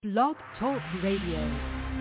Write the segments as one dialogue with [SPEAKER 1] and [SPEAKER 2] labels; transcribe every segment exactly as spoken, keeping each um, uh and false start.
[SPEAKER 1] Blog Talk Radio.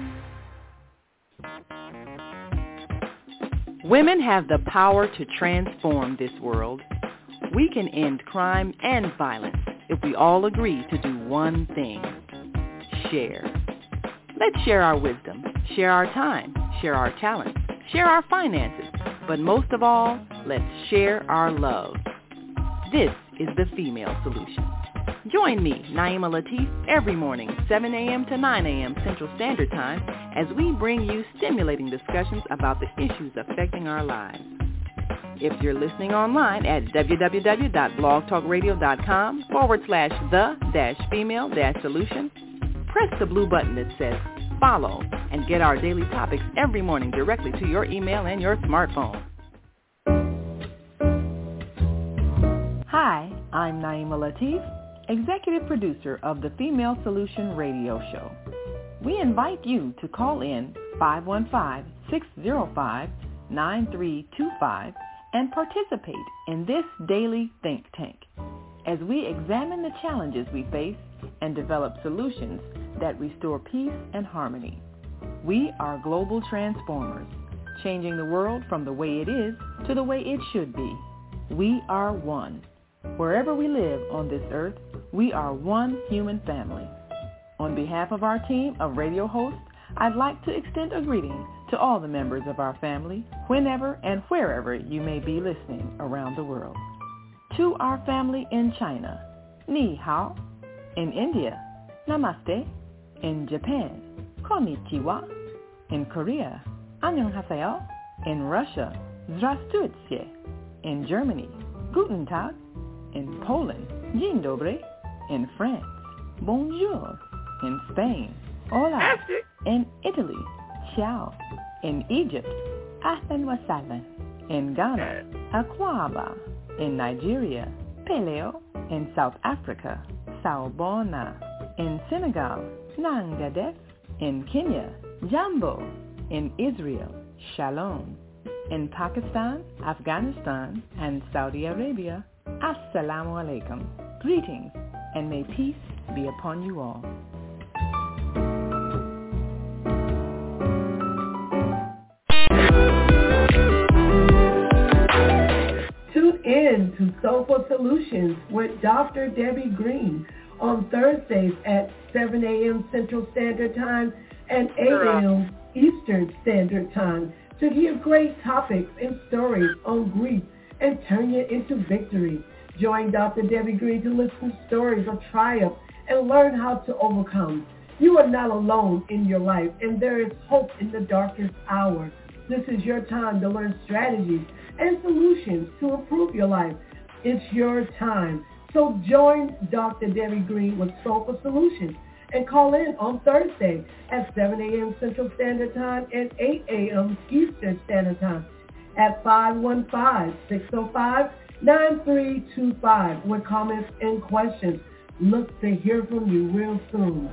[SPEAKER 2] Women have the power to transform this world. We can end crime and violence if we all agree to do one thing: share. Let's share our wisdom, share our time, share our talents, share our finances, but most of all, let's share our love. This is the Female Solution. Join me, Naima Latif, every morning, seven a.m. to nine a.m. Central Standard Time, as we bring you stimulating discussions about the issues affecting our lives. If you're listening online at www.blogtalkradio.com forward slash the dash female dash solution, press the blue button that says follow and get our daily topics every morning directly to your email and your smartphone. Hi, I'm Naima Latif, executive producer of the Female Solution radio show. We invite you to call in five one five, six zero five, nine three two five and participate in this daily think tank as we examine the challenges we face and develop solutions that restore peace and harmony. We are global transformers, changing the world from the way it is to the way it should be. We are one. Wherever we live on this earth, we are one human family. On behalf of our team of radio hosts, I'd like to extend a greeting to all the members of our family, whenever and wherever you may be listening around the world. To our family in China, Ni Hao. In India, Namaste. In Japan, Konnichiwa. In Korea, Annyeonghaseyo. In Russia, Здравствуйте. In Germany, Guten Tag. In Poland, Dzień dobry. In France, Bonjour. In Spain, Hola. In Italy, Ciao. In Egypt, Ahlan wa sahlan. In Ghana, Akwaba. In Nigeria, Peleo. In South Africa, Sawubona. In Senegal, Nangadef. In Kenya, Jambo. In Israel, Shalom. In Pakistan, Afghanistan, and Saudi Arabia, Assalamu alaikum. Greetings, and may peace be upon you all.
[SPEAKER 3] Tune in to Soulful Solutions with Doctor Debbie Green on Thursdays at seven a.m. Central Standard Time and eight a.m. Eastern Standard Time to hear great topics and stories on grief and turn it into victory. Join Doctor Debbie Green to listen to stories of triumph and learn how to overcome. You are not alone in your life, and there is hope in the darkest hour. This is your time to learn strategies and solutions to improve your life. It's your time. So join Doctor Debbie Green with Soulful Solutions and call in on Thursday at seven a.m. Central Standard Time and eight a.m. Eastern Standard Time at five one five, six zero five, nine three two five with comments and questions. Look to hear from you real soon.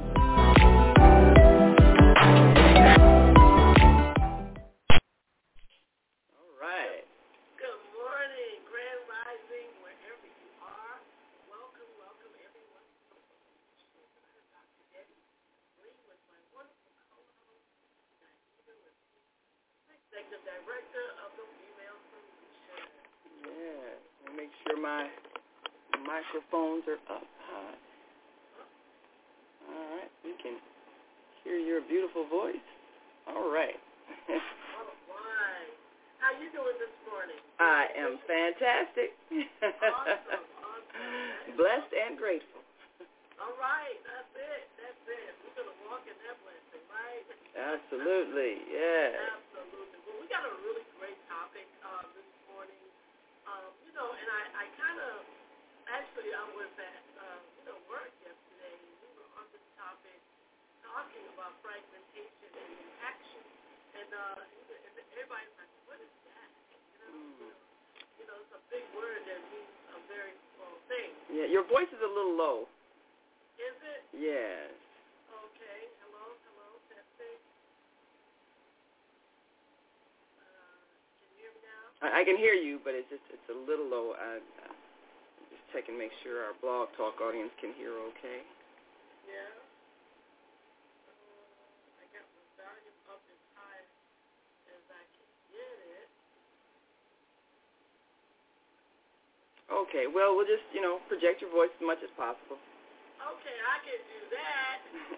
[SPEAKER 4] All right. Good morning, Grand Rising, wherever you are. Welcome, welcome, everyone. I'm Doctor Debbie Green with my wonderful co-host, Naima Latif, Executive Director of the Female Solution. Yeah, let me make sure my microphones are up high. All right, we can hear your beautiful voice. All right. All right. How you doing this morning? I am fantastic. Awesome, awesome. Blessed and grateful. All right, that's it, that's it. We're going to walk in that blessing, right? Absolutely, yeah. Absolutely. Well, we got a really great topic uh, this morning. Um, you know, and I, I kind of, actually, I was at, uh, you know, work yesterday, and we were on this topic talking about fragmentation and inaction. And, uh, and everybody's like, what is that? You know, mm. you know, it's a big word that means a very small thing. Yeah, your voice is a little low. Is it? Yes. Okay. Hello, hello, testing. Uh, can you hear me now? I, I can hear you, but it's just it's a little low. I, I just check and make sure our Blog Talk audience can hear okay. Yeah. Okay. Well, we'll just, you know, project your voice as much as possible.
[SPEAKER 5] Okay, I can do that.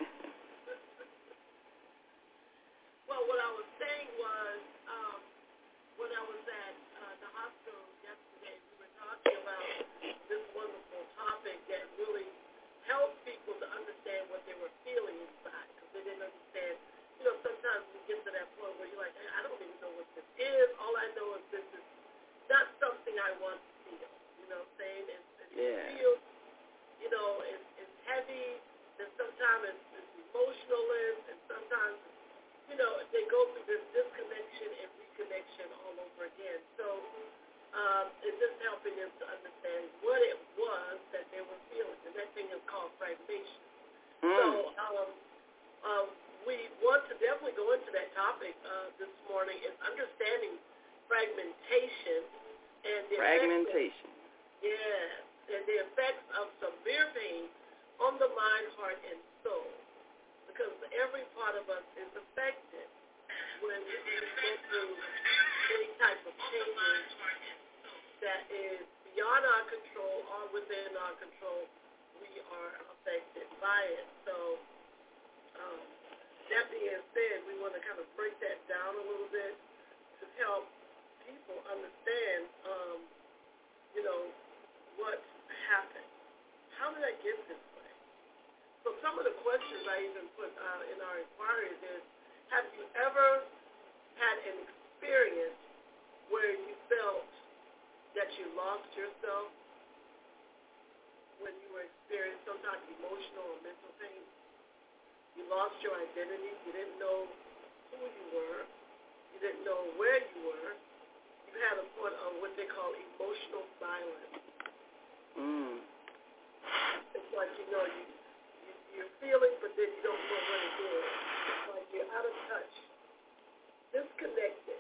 [SPEAKER 5] Well, what I was saying was, um, when I was at uh, the hospital yesterday, we were talking about this wonderful topic that really helped people to understand what they were feeling inside, because they didn't understand. You know, sometimes you get to that point where you're like, hey, I don't even know what this is. All I know is this is not something I want to feel. You know what I'm saying? It's, it's
[SPEAKER 4] yeah.
[SPEAKER 5] feel, you know, it's, it's heavy, and sometimes it's, it's emotionalist, and sometimes, you know, they go through this disconnection and reconnection all over again. So um, it's just helping them to understand what it was that they were feeling, and that thing is called fragmentation. Mm. So um, um, we want to definitely go into that topic uh, this morning, is understanding fragmentation and the
[SPEAKER 4] fragmentation.
[SPEAKER 5] Effects of, yes, and the effects of severe pain on the mind, heart, and soul. Because every part of us is affected when we go through any type of changes that is beyond our control or within our control. We are affected by it. So um, that being said, we want to kind of break that down a little bit to help people understand, um, you know, what happened. How did I get this way? So some of the questions I even put uh, in our inquiries is, have you ever had an experience where you felt that you lost yourself when you were experiencing some type of emotional or mental pain? You lost your identity. You didn't know who you were. You didn't know where you were. You had a point of what they call emotional silence.
[SPEAKER 4] Mm.
[SPEAKER 5] It's like, you know, you, you, you're feeling, but then you don't know what it is. It's like you're out of touch, disconnected.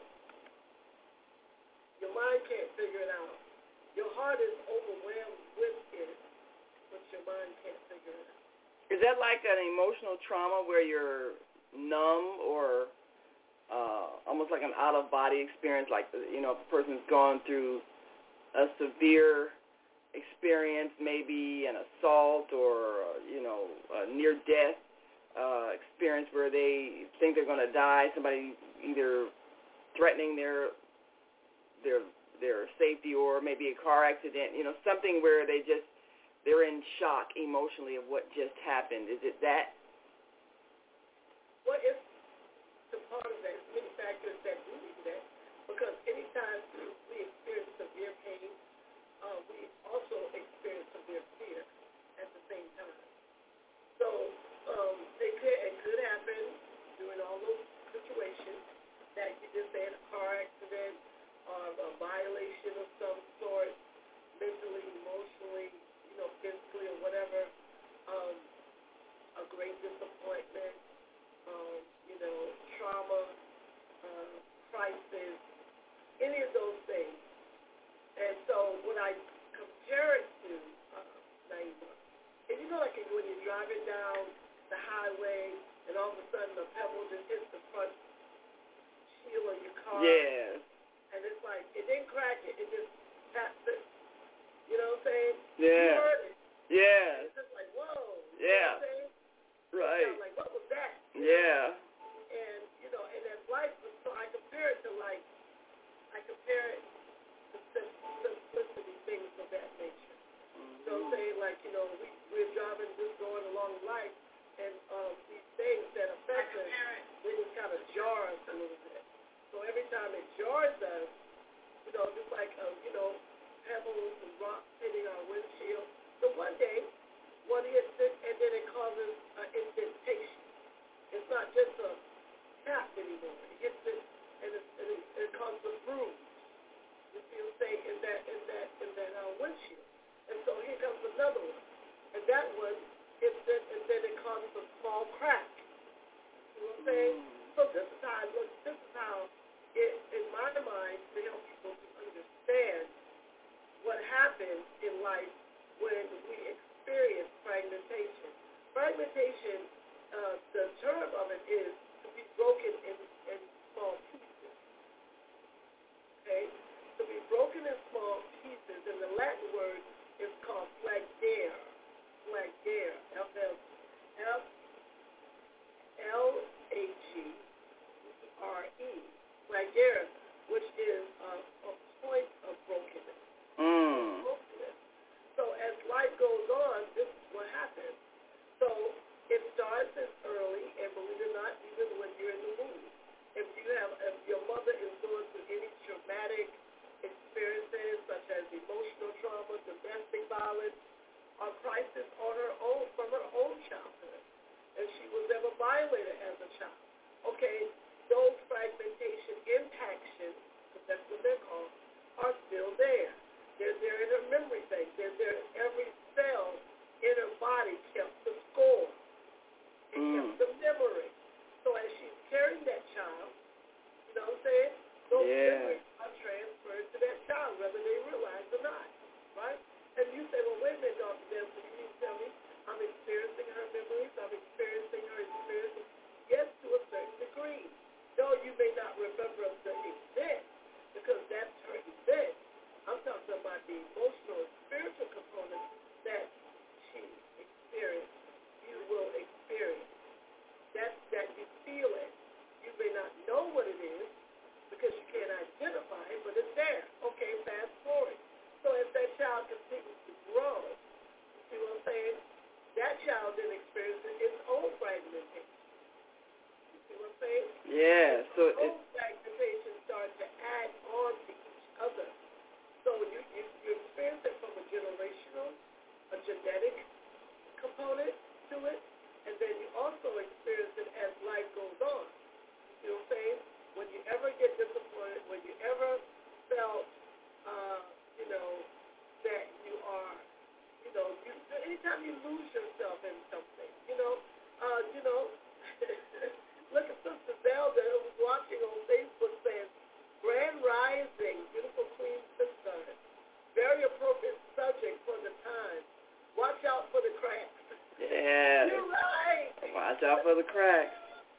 [SPEAKER 5] Your mind can't figure it out. Your heart is overwhelmed with it, but your mind can't figure it out.
[SPEAKER 4] Is that like an emotional trauma where you're numb or uh, almost like an out-of-body experience, like, you know, if a person's gone through a severe experience, maybe an assault or, you know, a near-death uh, experience where they think they're going to die, somebody either threatening their their their safety or maybe a car accident, you know, something where they just, they're in shock emotionally of what just happened. Is it that?
[SPEAKER 5] Well, it's the part of that, many factors that do that, because anytime we experience severe pain, uh, we also experience severe fear at the same time. So um, it, could, it could happen during all those situations that you just said, a car accident or a violation of some sort, mentally, emotionally, you know, physically or whatever, um, a great disappointment, um, you know, trauma, uh, crisis, any of those things. And so what I compare it to, uh, Naima, and you know, like when you're driving down the highway and all of a sudden a pebble just hits the front shield of your car.
[SPEAKER 4] Yeah.
[SPEAKER 5] And it's like, it didn't crack it, it just tapped it. You know what I'm saying?
[SPEAKER 4] Yeah.
[SPEAKER 5] You heard it.
[SPEAKER 4] Yeah.
[SPEAKER 5] And it's just like, whoa. You
[SPEAKER 4] Yeah.
[SPEAKER 5] know what I'm saying?
[SPEAKER 4] Right.
[SPEAKER 5] I'm like, what was that? You
[SPEAKER 4] yeah.
[SPEAKER 5] know? And, you know, and as life was, so I compare it to like, I compare it to simplicity, things of that nature. Mm-hmm. You know what I'm saying? Like, you know, we, we're driving, just going along life, and um, these things that affect us, they just kind of jar us a little bit. So every time it jars us, you know, just like, uh, you know, pebbles and rocks hitting our windshield. So one day, one hits it, and then it causes an indentation. It's not just a this early, and believe it or not, even when you're in the womb. If you have, if your mother is going through any traumatic experiences, such as emotional trauma, domestic violence, or crisis on her own, from her own childhood, and she was ever violated as a child, okay, those fragmentation impactions, because that's what they're called, are still there. They're there in her memory bank. They're there in every cell in her body, kept the score. It mm. kept the memory. So as she's carrying that child, you know what I'm saying? Those yeah. memories are transferred to that child, whether they realize or not, right? And you say, well, wait a minute, Doctor Dempsey, you need to tell me I'm experiencing her memories, I'm experiencing her experiences. Yes, to a certain degree. Though you may not remember the event, because that's her event. I'm talking about the emotional and spiritual component that she experienced, you will experience. That's that you feel it. You may not know what it is because you can't identify it, but it's there. Okay, fast forward. So as that child continues to grow, you see what I'm saying? That child then experiences its own fragmentation. You see what I'm saying?
[SPEAKER 4] Yeah. So
[SPEAKER 5] its own fragmentation starts to add on to each other. So you, you, you experience it from a generational, a genetic component to it, and then you also experience it as life goes on. You know what I'm saying? When you ever get disappointed, when you ever felt, uh, you know, that you are, you know, you, anytime you lose yourself in something, you know, uh, you know, look at Sister Zelda who was watching on Facebook saying, Grand Rising, beautiful Queen Sister, very appropriate subject for the time. Watch out for the cracks.
[SPEAKER 4] Yeah.
[SPEAKER 5] You're right.
[SPEAKER 4] Watch out for the cracks.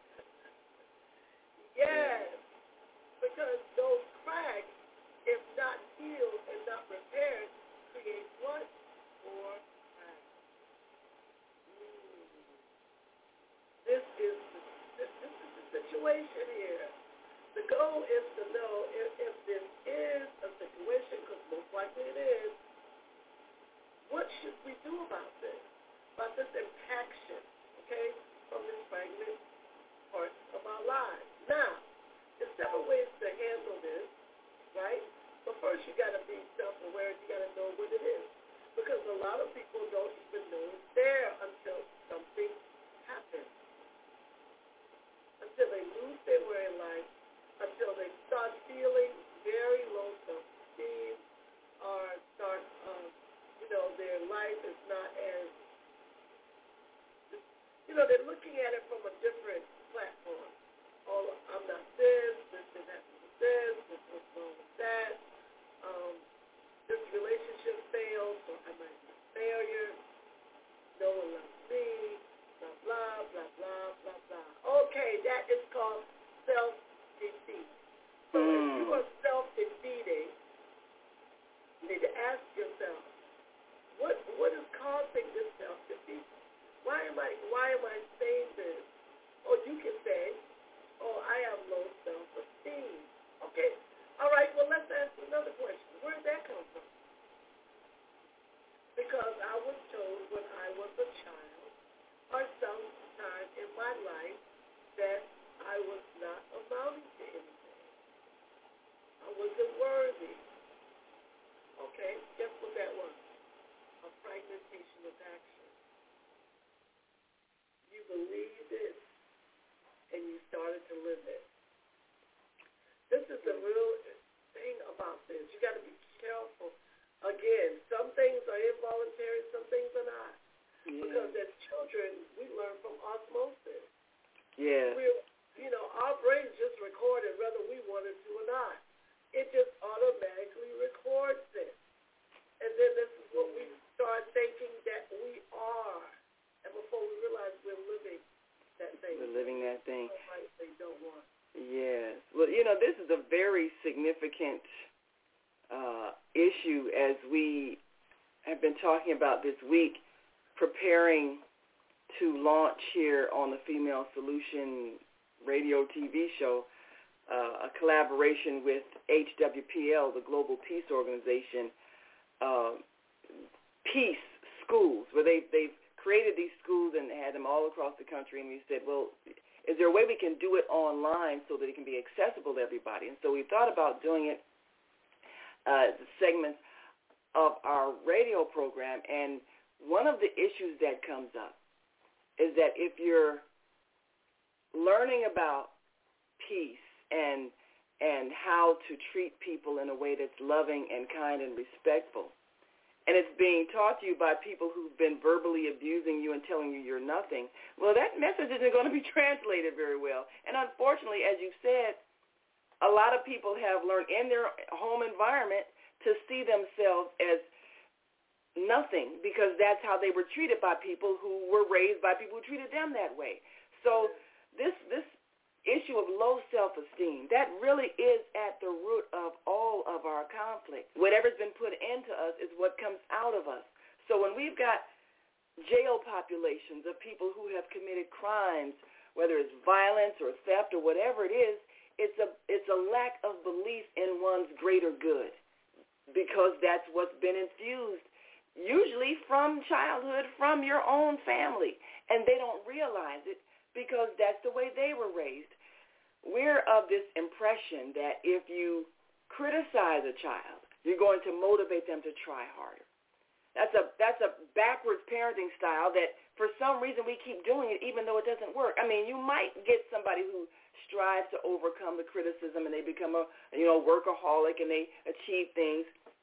[SPEAKER 5] Yes. Because those cracks, if not healed and not repaired, create what? More cracks. Mm. This is the, this, this is the situation here. The goal is to know if, if this is a situation, because most likely it is, what should we do about this? About this impaction, okay, from this fragment part of our lives. Now, there's several ways to handle this, right? But first you got to be self-aware. You got to know what it is. Because a lot of people don't even know it's there until something happens. Until they lose their way in life, until they start feeling very low self-esteem, or start, um, you know, their life is not as, you know, they're looking at it from a different platform. Oh, I'm not this, this didn't happen with this, this was wrong with that, um, this relationship failed, so I might be a failure, no one loves me, blah, blah, blah, blah, blah, blah. Okay, that is called self-defeat. So mm. if you are self-defeating, you need to ask yourself, what what is causing this self-defeat? Why am I why am I saying this? Or you can say, oh, I have low self-esteem. Okay, all right, well, let's ask another question. Where did that come from? Because I was told when I was a child, or sometime in my life, that I was not amounting to anything. I wasn't worthy. Okay, guess what that was? A fragmentation of action. You believed it, and you started to live it. This is the real thing about this. You got to be careful. Again, some things are involuntary, some things are not. Yeah. Because as children, we learn from osmosis.
[SPEAKER 4] Yeah.
[SPEAKER 5] We're, you know, our brains just record it whether we want it to or not. It just automatically records it. And then this is what we start thinking that we are. And before we realize we're living that thing.
[SPEAKER 4] We're living that thing.
[SPEAKER 5] They don't want.
[SPEAKER 4] Yes. Well, you know, this is a very significant uh, issue as we have been talking about this week, preparing to launch here on the Female Solution radio T V show uh, a collaboration with H W P L, the Global Peace Organization, uh, Peace Schools, where they, they've created these schools and had them all across the country, and we said, well, is there a way we can do it online so that it can be accessible to everybody? And so we thought about doing it, uh, segments of our radio program, and one of the issues that comes up is that if you're learning about peace and and how to treat people in a way that's loving and kind and respectful, and it's being taught to you by people who've been verbally abusing you and telling you you're nothing, well, that message isn't going to be translated very well. And unfortunately, as you said, a lot of people have learned in their home environment to see themselves as nothing because that's how they were treated by people who were raised by people who treated them that way. So this this issue of low self-esteem, that really is at the root of all of our conflict. Whatever's been put into us is what comes out of us. So when we've got jail populations of people who have committed crimes, whether it's violence or theft or whatever it is, it's a it's a lack of belief in one's greater good because that's what's been infused usually from childhood, from your own family, and they don't realize it because that's the way they were raised. We're of this impression that if you criticize a child, you're going to motivate them to try harder. That's a that's a backwards parenting style that for some reason we keep doing it even though it doesn't work. I mean, you might get somebody who strives to overcome the criticism and they become a you know workaholic and they achieve things,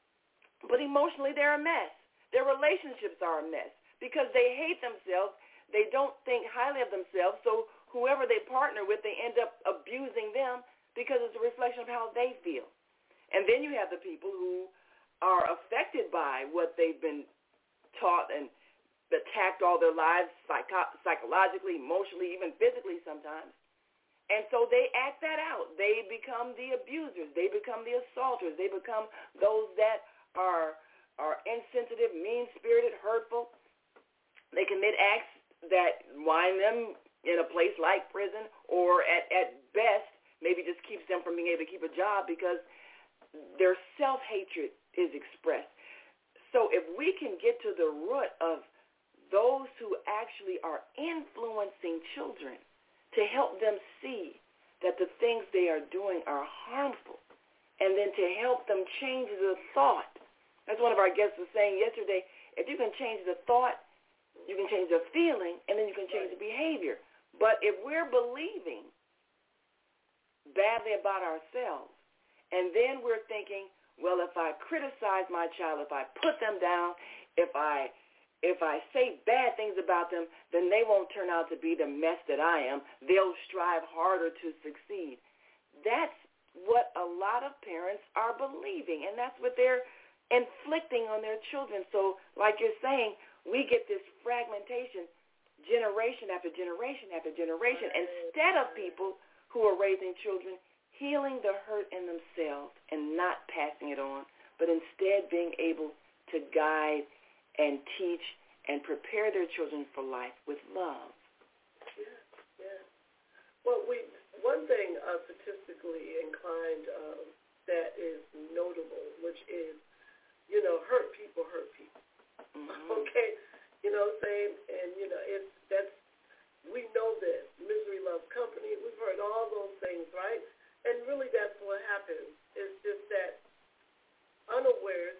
[SPEAKER 4] but emotionally they're a mess. Their relationships are a mess because they hate themselves. They don't think highly of themselves, so whoever they partner with, they end up abusing them because it's a reflection of how they feel. And then you have the people who are affected by what they've been taught and attacked all their lives psycho- psychologically, emotionally, even physically sometimes. And so they act that out. They become the abusers. They become the assaulters. They become those that are are insensitive, mean-spirited, hurtful. They commit acts that wind them in a place like prison or at, at best maybe just keeps them from being able to keep a job because their self-hatred is expressed. So if we can get to the root of those who actually are influencing children to help them see that the things they are doing are harmful and then to help them change the thought. That's one of our guests was saying yesterday, if you can change the thought, you can change the feeling, and then you can change the behavior. But if we're believing badly about ourselves, and then we're thinking, well, if I criticize my child, if I put them down, if I if I say bad things about them, then they won't turn out to be the mess that I am. They'll strive harder to succeed. That's what a lot of parents are believing, and that's what they're inflicting on their children. So like you're saying, we get this fragmentation generation after generation after generation instead of people who are raising children healing the hurt in themselves and not passing it on, but instead being able to guide and teach and prepare their children for life with love.
[SPEAKER 5] Yeah, yeah. Well, we one thing uh, statistically inclined uh, that is notable, which is, you know, hurt people hurt people. Mm-hmm. Okay, you know what I'm saying? And, you know, it's, that's, we know this. Misery loves company. We've heard all those things, right? And really that's what happens. It's just that unawares,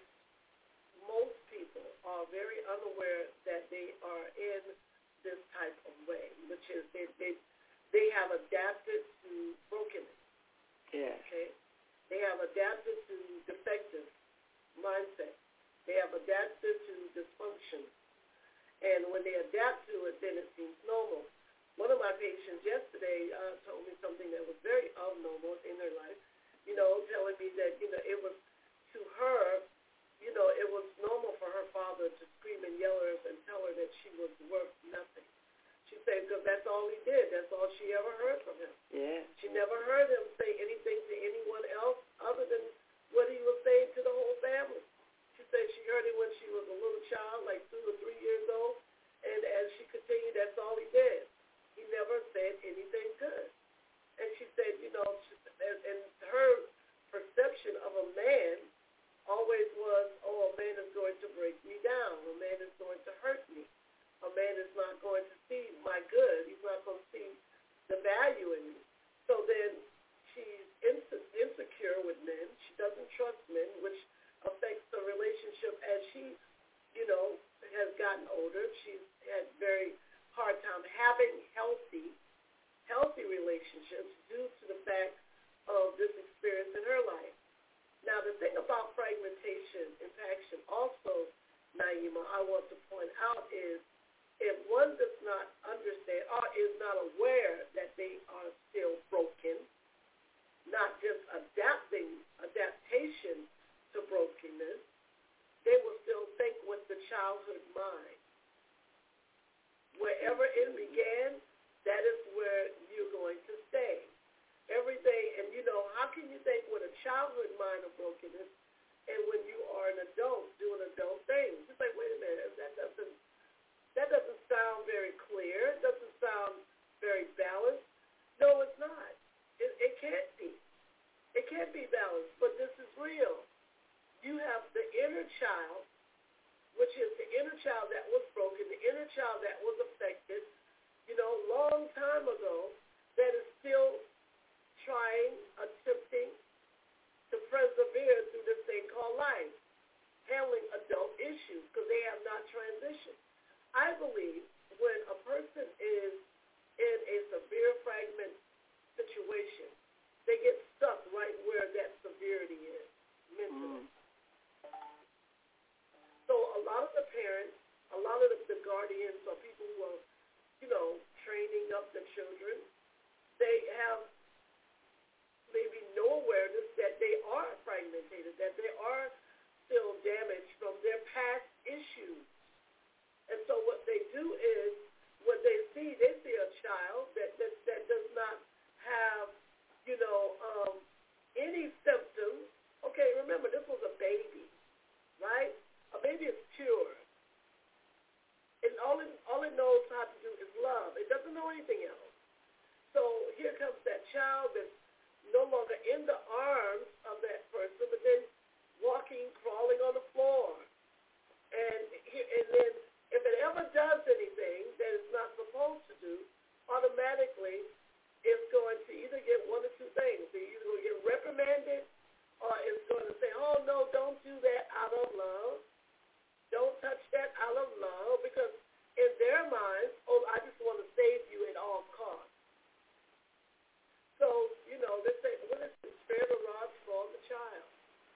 [SPEAKER 5] most people are very unaware that they are in this type of way, which is they they, they have adapted to brokenness.
[SPEAKER 4] Yeah.
[SPEAKER 5] Okay? They have adapted to defective mindset. They have adapted to dysfunction. And when they adapt to it, then it seems normal. One of my patients yesterday uh, told me something that was very abnormal in her life, you know, telling me that, you know, it was to her, you know, it was normal for her father to scream and yell at her and tell her that she was worth nothing. She said, because that's all he did. That's all she ever heard from him.
[SPEAKER 4] Yeah.
[SPEAKER 5] She never heard him say anything to anyone else other than what he was saying to the whole family. She said she heard it when she was a little child, like two or three years old, and as she continued, that's all he did. He never said anything good. And she said, you know, she, and, and her perception of a man always was, oh, a man is going to break me down. A man is going to hurt me. A man relationships due to the fact of this experience in her life. Now, the thing about fragmentation, impaction, also, Naima, I want to point out is if one does not understand or is not aware that they are still broken, not just adapting, adaptation to brokenness, they will still think with the childhood mind. Wherever it began, that is where you're going to stay. Everything, and you know, how can you think with a childhood mind of brokenness and when you are an adult doing adult things? It's like, wait a minute, that doesn't that doesn't sound very clear. It doesn't sound very balanced. No, it's not. It, it can't be. It can't be balanced, but this is real. You have the inner child, which is the inner child that was broken, the inner child that was affected, you know, long time ago, that is still trying, attempting to persevere through this thing called life, handling adult issues because they have not transitioned. I believe when a person is in a severe fragment situation, they get stuck right where that severity is mentally. Mm. So a lot of the parents, a lot of the, the guardians or people who are, you know, training up the children, they have maybe no awareness that they are fragmented, that they are still damaged from their past issues. And so what they do is, what they see, they see a child that, that, that does not have, you know, um, any symptoms. Okay, remember, this was a baby, right? A baby is pure. And all it, all it knows how to do is love. It doesn't know anything else. So here comes that child that's no longer in the arms of that person, but then walking, crawling on the floor. And, and then if it ever does anything that it's not supposed to do, automatically it's going to either get one or two things. It's either going to get reprimanded or it's going to say, oh, no, don't do that out of love. Don't touch that out of love, because in their minds, oh, I just want to save you at all costs. So, you know, they say, what is it? Spare the rod, spoil the child.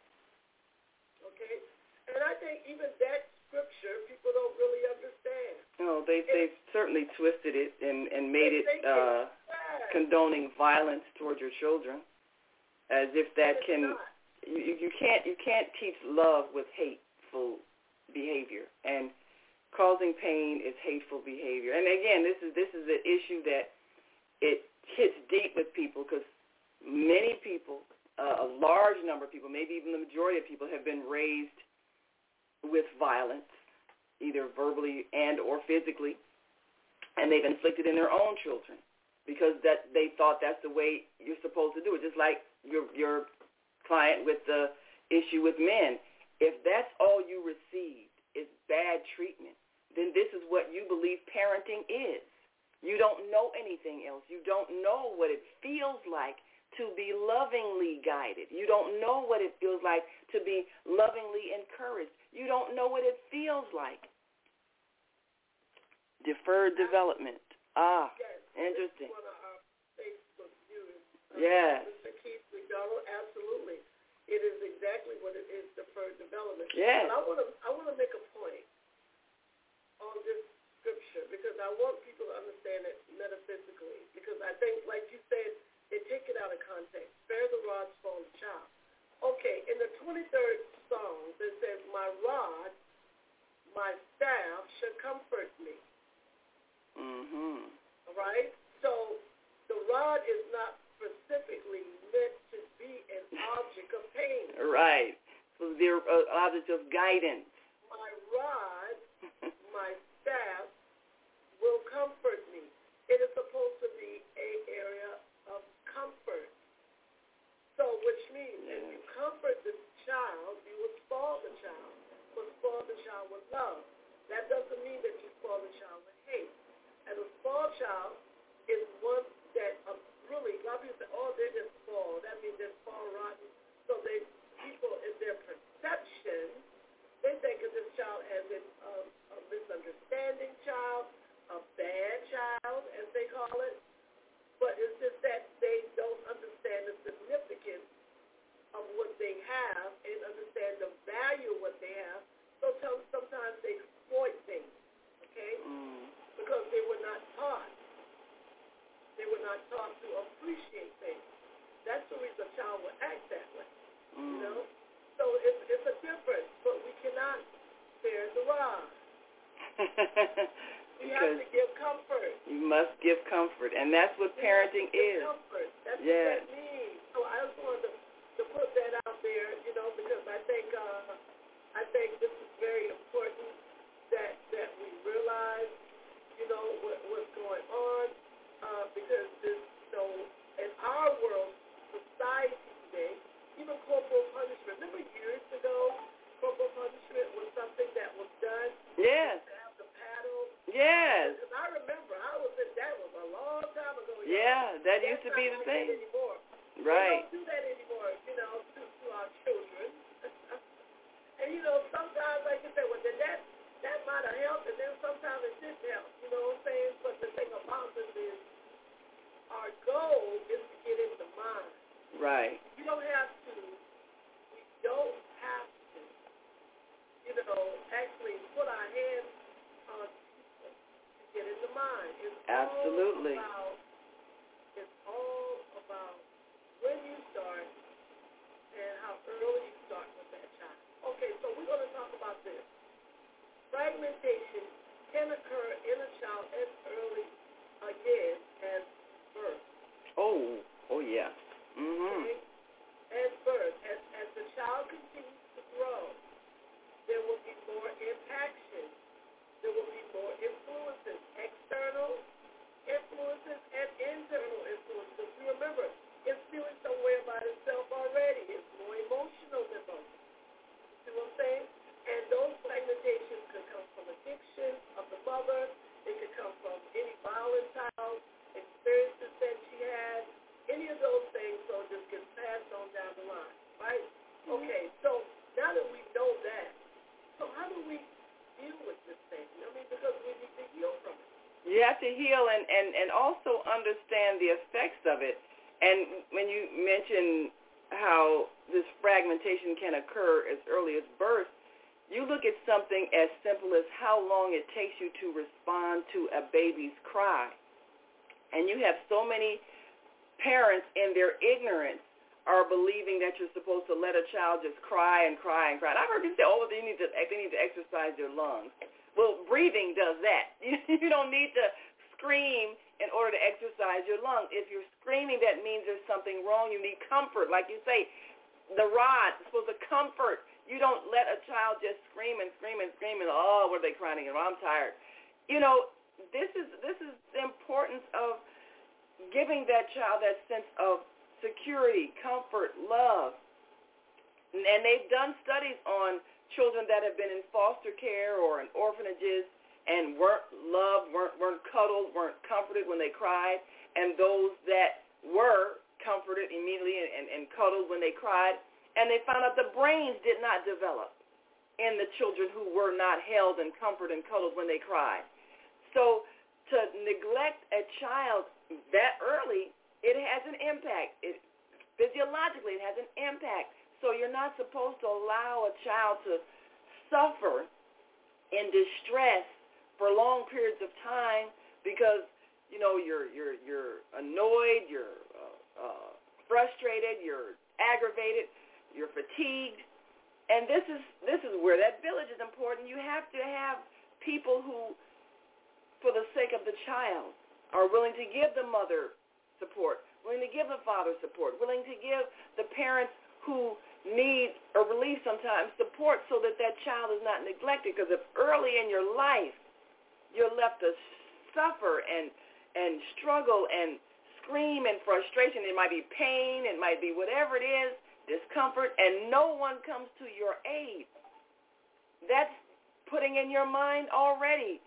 [SPEAKER 5] Okay? And I think even that scripture, people don't really understand.
[SPEAKER 4] No, they, they've certainly twisted it and, and made it uh, condoning violence towards your children, as if that can, you, you can't you can't teach love with hateful behavior, and causing pain is hateful behavior. And again, this is this is an issue that it hits deep with people, because many people, uh, a large number of people, maybe even the majority of people, have been raised with violence, either verbally and or physically, and they've inflicted in their own children because that they thought that's the way you're supposed to do it. Just like your your client with the issue with men. If that's all you received is bad treatment, then this is what you believe parenting is. You don't know anything else. You don't know what it feels like to be lovingly guided. You don't know what it feels like to be lovingly encouraged. You don't know what it feels like. Deferred development. Ah,
[SPEAKER 5] yes,
[SPEAKER 4] interesting.
[SPEAKER 5] One of our Facebook viewers.
[SPEAKER 4] Yes.
[SPEAKER 5] Mister Keith McDonald, absolutely. It is exactly what it is, deferred development.
[SPEAKER 4] Yes.
[SPEAKER 5] But I want to I want to make a point on this scripture, because I want people to understand it metaphysically, because I think, like you said, they take it out of context. Spare the rod, spoil the child. Okay, in the twenty-third Psalm, it says, my rod, my staff shall comfort me.
[SPEAKER 4] Mm-hmm.
[SPEAKER 5] All right? So the rod is not specifically meant to be an object of pain.
[SPEAKER 4] Right. So they're an object of guidance.
[SPEAKER 5] My rod, my staff, will comfort me. It is supposed to be an area of comfort. So, which means yes. if you comfort the child, you will spoil the child. But spoil the child with love. That doesn't mean that you spoil the child with hate. And a spoiled child is one that uh, really, a lot of people say, oh, they're just spoiled. That means they're spoiled rotten. So they, people in their perception, they think not taught to appreciate things. That's the reason a child will act that way, mm. you know? So it's, it's a difference, but we cannot spare the rod. We have to give comfort.
[SPEAKER 4] You must give comfort, and that's what
[SPEAKER 5] we
[SPEAKER 4] parenting is.
[SPEAKER 5] Comfort. That's
[SPEAKER 4] yes.
[SPEAKER 5] what that means. So I just wanted to, to put that out there, you know, because I think uh, I think this is very important that that we realize, you know, what, what's going on, uh, because this, so in our world, society today, even corporal punishment. Remember years ago, corporal punishment was something that was done.
[SPEAKER 4] Yes.
[SPEAKER 5] To have the paddle.
[SPEAKER 4] Yes.
[SPEAKER 5] Because I remember, I was in, that was a long time ago.
[SPEAKER 4] Yeah, know? that used to be the thing.
[SPEAKER 5] Anymore.
[SPEAKER 4] Right.
[SPEAKER 5] We don't do that anymore, you know, to, to our children. And, you know, sometimes, like you said, well, then that, that might have helped, and then sometimes it didn't help, you know what I'm saying? But the thing about this is our goal is to get in the mind.
[SPEAKER 4] Right.
[SPEAKER 5] You don't have to, we don't have to, you know, actually put our hands on people to get in the mind. It's
[SPEAKER 4] Absolutely.
[SPEAKER 5] All about, it's all about when you start and how early you start with that child. Okay, so we're going to talk about this. Fragmentation can occur in a child as early, again, as birth.
[SPEAKER 4] Oh, oh yeah. Mm-hmm.
[SPEAKER 5] Okay? As birth. As, as the child continues to grow, there will be more impaction. There will be more influences, external influences and internal influences. You remember, it's feeling somewhere by itself already. It's more emotional than most. See what I'm saying? And those fragmentations could come from addiction of the mother. It could come from any volatile experiences that she had. Any of those things, so just gets passed on down the line, right? Mm-hmm. Okay, so now that we know that, so how do we deal with this thing? I mean, because we need to heal from it.
[SPEAKER 4] You have to heal and, and, and also understand the effects of it. And when you mention how this fragmentation can occur as early as birth, you look at something as simple as how long it takes you to respond to a baby's cry. And you have so many parents in their ignorance are believing that you're supposed to let a child just cry and cry and cry. And I've heard people say, oh, they need to they need to exercise their lungs. Well, breathing does that. You don't need to scream in order to exercise your lungs. If you're screaming, that means there's something wrong. You need comfort. Like you say, the rod is supposed to comfort. You don't let a child just scream and scream and scream and, oh, what are they crying again? Well, I'm tired. You know, this is this is the importance of giving that child that sense of security, comfort, love. And they've done studies on children that have been in foster care or in orphanages and weren't loved, weren't, weren't cuddled, weren't comforted when they cried, and those that were comforted immediately and, and, and cuddled when they cried. And they found out the brains did not develop in the children who were not held and comforted and cuddled when they cried. So to neglect a child that early, it has an impact. It, physiologically, it has an impact. So you're not supposed to allow a child to suffer in distress for long periods of time because, you know, you're you're you're annoyed, you're uh, uh, frustrated, you're aggravated, you're fatigued. And this is this is where that village is important. You have to have people who, for the sake of the child, are willing to give the mother support, willing to give the father support, willing to give the parents who need a relief sometimes support so that that child is not neglected. Because if early in your life you're left to suffer and and struggle and scream in frustration, it might be pain, it might be whatever it is, discomfort, and no one comes to your aid, that's putting in your mind already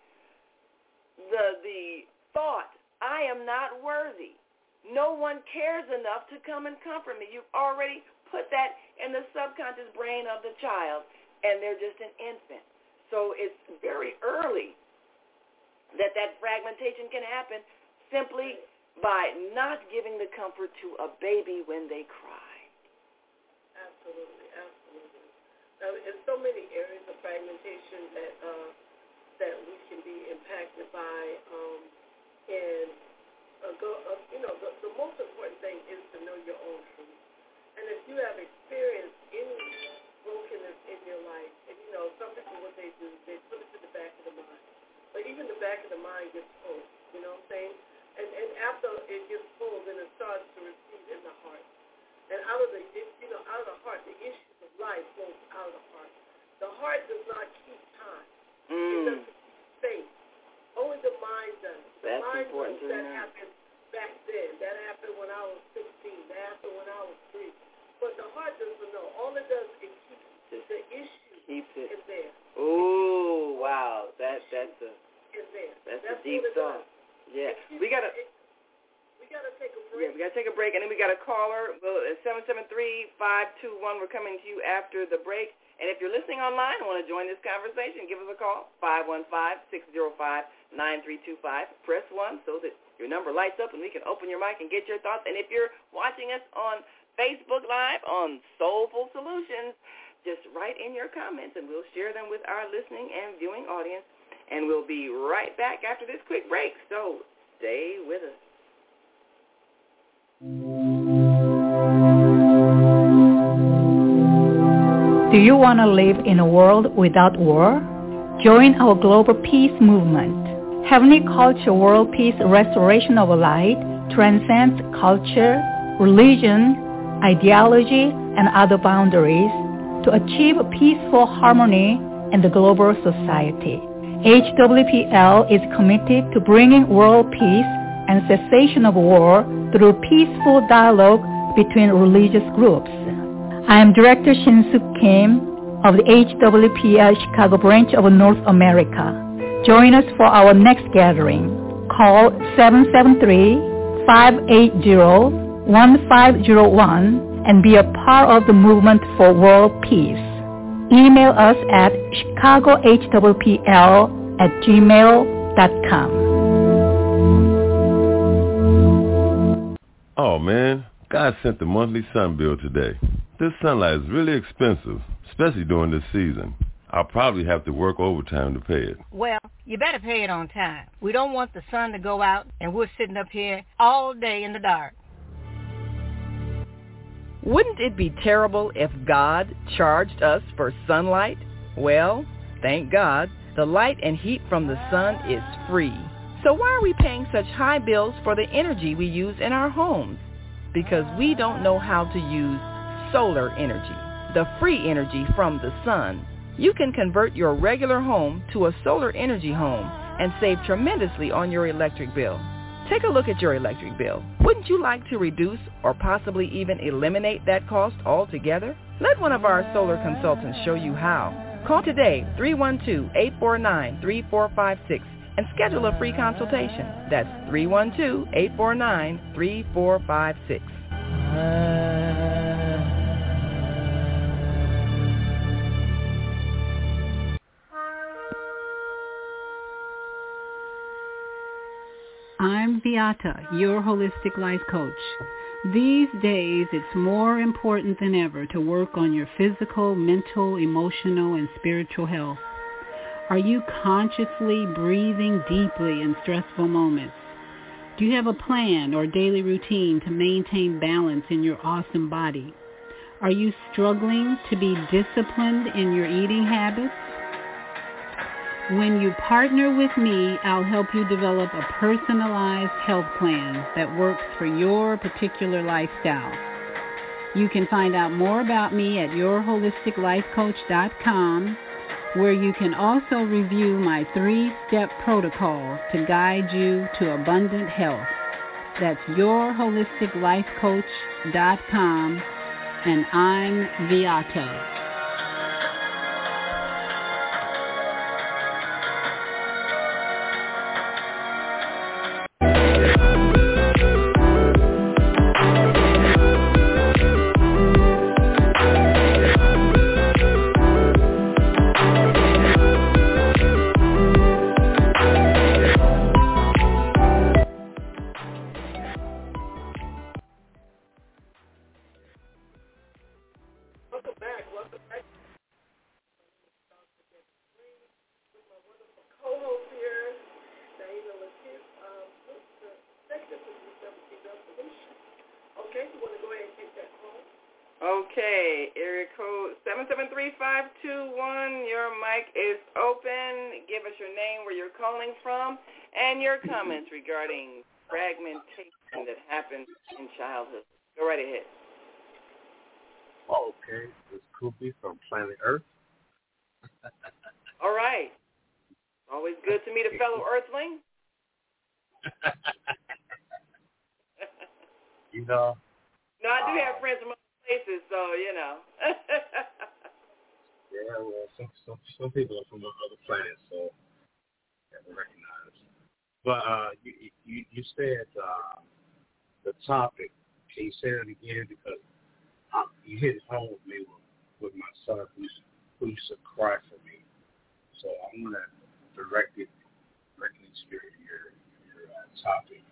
[SPEAKER 4] the the thought, I am not worthy. No one cares enough to come and comfort me. You've already put that in the subconscious brain of the child, and they're just an infant. So it's very early that that fragmentation can happen simply by not giving the comfort to a baby when they cry.
[SPEAKER 5] Absolutely, absolutely. Now, in so many areas of fragmentation that uh, that we can be impacted by, um, and uh, go, uh, you know, the, the most important thing is to know your own truth. And if you have experienced any brokenness in your life, and you know, some people what they do, they put it to the back of the mind. But even the back of the mind gets full, you know what I'm saying? And and after it gets full, then it starts to receive in the heart. And out of the, it, you know, out of the heart, the issues of life flows out of the heart. The heart does not keep time. Mm. It doesn't keep space. Only the mind does. The
[SPEAKER 4] That's
[SPEAKER 5] mind
[SPEAKER 4] important
[SPEAKER 5] knows
[SPEAKER 4] to
[SPEAKER 5] that
[SPEAKER 4] know.
[SPEAKER 5] happened back then. That happened when I was sixteen. That happened when I was three. But the heart doesn't know. All it does is keep Just the issue
[SPEAKER 4] keeps it.
[SPEAKER 5] in there.
[SPEAKER 4] Ooh, wow. That that's a
[SPEAKER 5] in there.
[SPEAKER 4] That's,
[SPEAKER 5] That's
[SPEAKER 4] a deep thought. Yeah.
[SPEAKER 5] Keeps,
[SPEAKER 4] We gotta
[SPEAKER 5] it, we gotta take a break.
[SPEAKER 4] Yeah, we gotta take a break, and then we got a caller. Well, it's seven seven three, five two one. We're coming to you after the break. And if you're listening online and want to join this conversation, give us a call, five one five, six zero five, nine three two five. Press one so that your number lights up and we can open your mic and get your thoughts. And if you're watching us on Facebook Live on Soulful Solutions, just write in your comments and we'll share them with our listening and viewing audience. And we'll be right back after this quick break. So stay with us.
[SPEAKER 6] Do you want to live in a world without war? Join our global peace movement. Heavenly Culture World Peace Restoration of Light transcends culture, religion, ideology, and other boundaries to achieve peaceful harmony in the global society. H W P L is committed to bringing world peace and cessation of war through peaceful dialogue between religious groups. I am Director Shin-Suk Kim of the H W P L Chicago branch of North America. Join us for our next gathering. Call seven seven three, five eight zero, one five zero one and be a part of the movement for world peace. Email us at chicago h w p l at gmail dot com.
[SPEAKER 7] Oh man, God sent the monthly sun bill today. This sunlight is really expensive, especially during this season. I'll probably have to work overtime to pay it.
[SPEAKER 8] Well, you better pay it on time. We don't want the sun to go out and we're sitting up here all day in the dark.
[SPEAKER 2] Wouldn't it be terrible if God charged us for sunlight? Well, thank God, the light and heat from the sun is free. So why are we paying such high bills for the energy we use in our homes? Because we don't know how to use solar energy, the free energy from the sun. You can convert your regular home to a solar energy home and save tremendously on your electric bill. Take a look at your electric bill. Wouldn't you like to reduce or possibly even eliminate that cost altogether? Let one of our solar consultants show you how. Call today, three one two, eight four nine, three four five six, and schedule a free consultation. That's three one two, eight four nine, three four five six.
[SPEAKER 9] I'm Beata, your holistic life coach. These days, it's more important than ever to work on your physical, mental, emotional, and spiritual health. Are you consciously breathing deeply in stressful moments? Do you have a plan or daily routine to maintain balance in your awesome body? Are you struggling to be disciplined in your eating habits? When you partner with me, I'll help you develop a personalized health plan that works for your particular lifestyle. You can find out more about me at your holistic life coach dot com, where you can also review my three-step protocol to guide you to abundant health. That's your holistic life coach dot com, and I'm Beata.
[SPEAKER 5] Welcome back. Welcome Jay, you want to go ahead and take that call?
[SPEAKER 4] Okay, area code seven seven three five two one. Your mic is open. Give us your name, where you're calling from, and your comments regarding fragmentation that happens in childhood. Go right ahead.
[SPEAKER 10] Okay, it's Koopy from Planet Earth.
[SPEAKER 4] All right. Always good to meet a fellow Earthling.
[SPEAKER 10] You know.
[SPEAKER 4] No, I do
[SPEAKER 10] uh,
[SPEAKER 4] have friends from other places, so you know.
[SPEAKER 10] Yeah, well, some, some some people are from other planets, so you have to recognize. But uh, you you you said uh, the topic. Can you say it again? Because uh, you hit home with me with, with my son who used, who used to cry for me. So I'm gonna direct it, directly to your your, your uh, topic.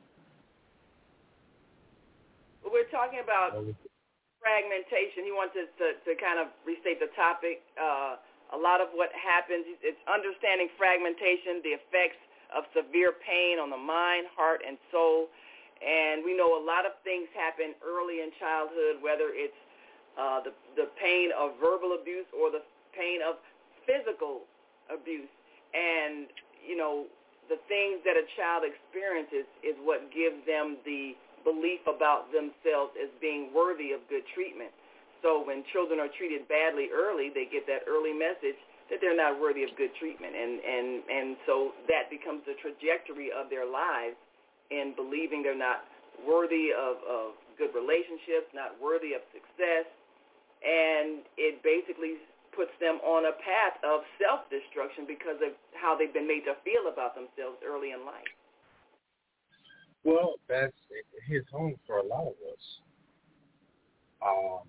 [SPEAKER 4] Well, we're talking about fragmentation. He wants us to, to kind of restate the topic. Uh, a lot of what happens, it's understanding fragmentation, the effects of severe pain on the mind, heart, and soul. And we know a lot of things happen early in childhood, whether it's uh, the, the pain of verbal abuse or the pain of physical abuse. And, you know, the things that a child experiences is what gives them the belief about themselves as being worthy of good treatment. So when children are treated badly early, they get that early message that they're not worthy of good treatment. And, and, and so that becomes the trajectory of their lives in believing they're not worthy of, of good relationships, not worthy of success. And it basically puts them on a path of self-destruction because of how they've been made to feel about themselves early in life.
[SPEAKER 10] Well, that's his home for a lot of us. Um,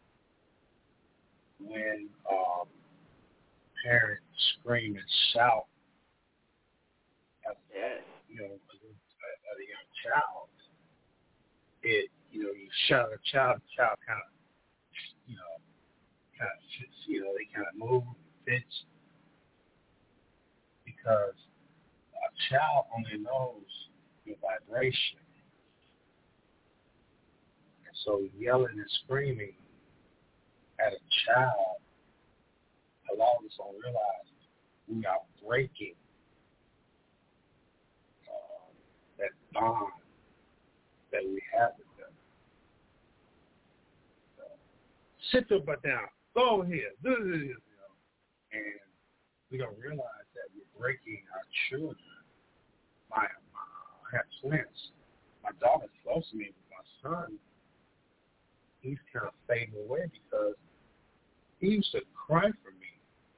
[SPEAKER 10] when um, parents scream and shout at,
[SPEAKER 4] yes.
[SPEAKER 10] you know, at a young child, it, you know, you shout at a child, the child kind of, you know, kind of, you know, they kind of move, pitch, because a child only knows your vibration. And so yelling and screaming at a child, a lot of us don't realize we are breaking uh, that bond that we have with them. So, sit your butt down. Go over here. Do this, you know. And we don't realize that we're breaking our children. My, my I have twins. My daughter's close to me, but my son, he's kind of fading away because he used to cry for me.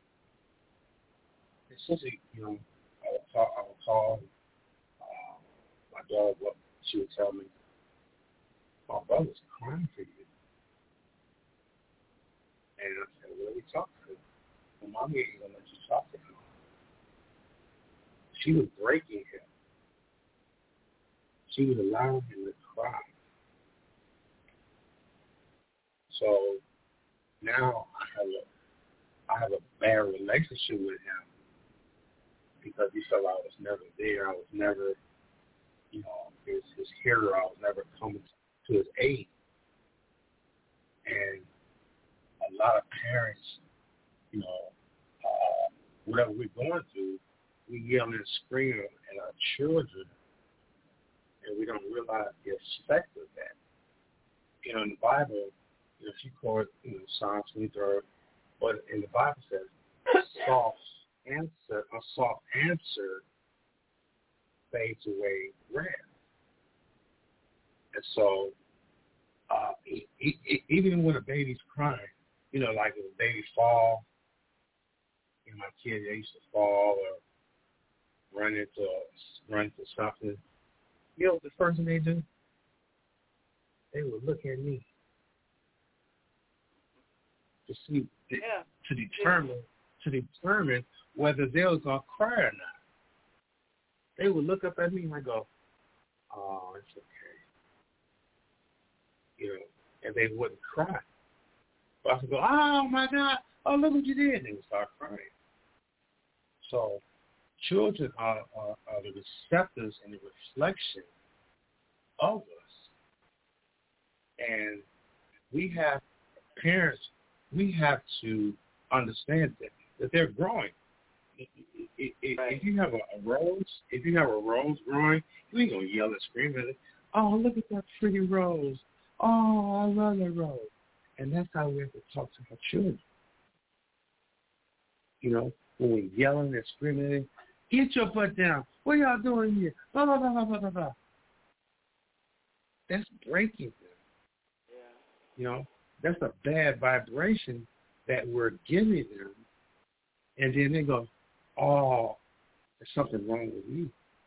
[SPEAKER 10] It's such a, you know, I would call, I would call uh, my daughter, what she would tell me, my brother's crying for you. And I said, what are we talking to? Well, mommy ain't going to let you talk to him. She was breaking him. She was allowing him to cry. So now I have a I have a bad relationship with him because he felt I was never there. I was never, you know, his his hero. I was never coming to his aid. And a lot of parents, you know, uh, whatever we're going through, we yell and scream at our children, and we don't realize the effect of that. You know, in the Bible, you know, if you quote, you know, Psalm twenty-three, but in the Bible says, soft answer, a soft answer fades away wrath. And so, uh, e- e- even when a baby's crying, you know, like if a baby fall, you know, my kids, they used to fall or run into run into something. You know, the first thing they do, they would look at me to see,
[SPEAKER 4] yeah.
[SPEAKER 10] to determine, to determine whether they was gonna cry or not. They would look up at me and I go, "Oh, it's okay," you know, and they wouldn't cry. But I would go, "Oh my God! Oh, look what you did!" And they would start crying. So, children are, are, are the receptors and the reflection of us. And we have, parents, we have to understand that, that they're growing. If, if,
[SPEAKER 4] right.
[SPEAKER 10] if you have a, a rose, if you have a rose growing, you ain't going to yell and scream at it. Oh, look at that pretty rose. Oh, I love that rose. And that's how we have to talk to our children. You know, when we're yelling and screaming at them, get your butt down. What are y'all doing here? Blah, blah, blah, blah, blah, blah, blah. That's breaking them.
[SPEAKER 4] Yeah.
[SPEAKER 10] You know, that's a bad vibration that we're giving them. And then they go, oh, there's something wrong with you.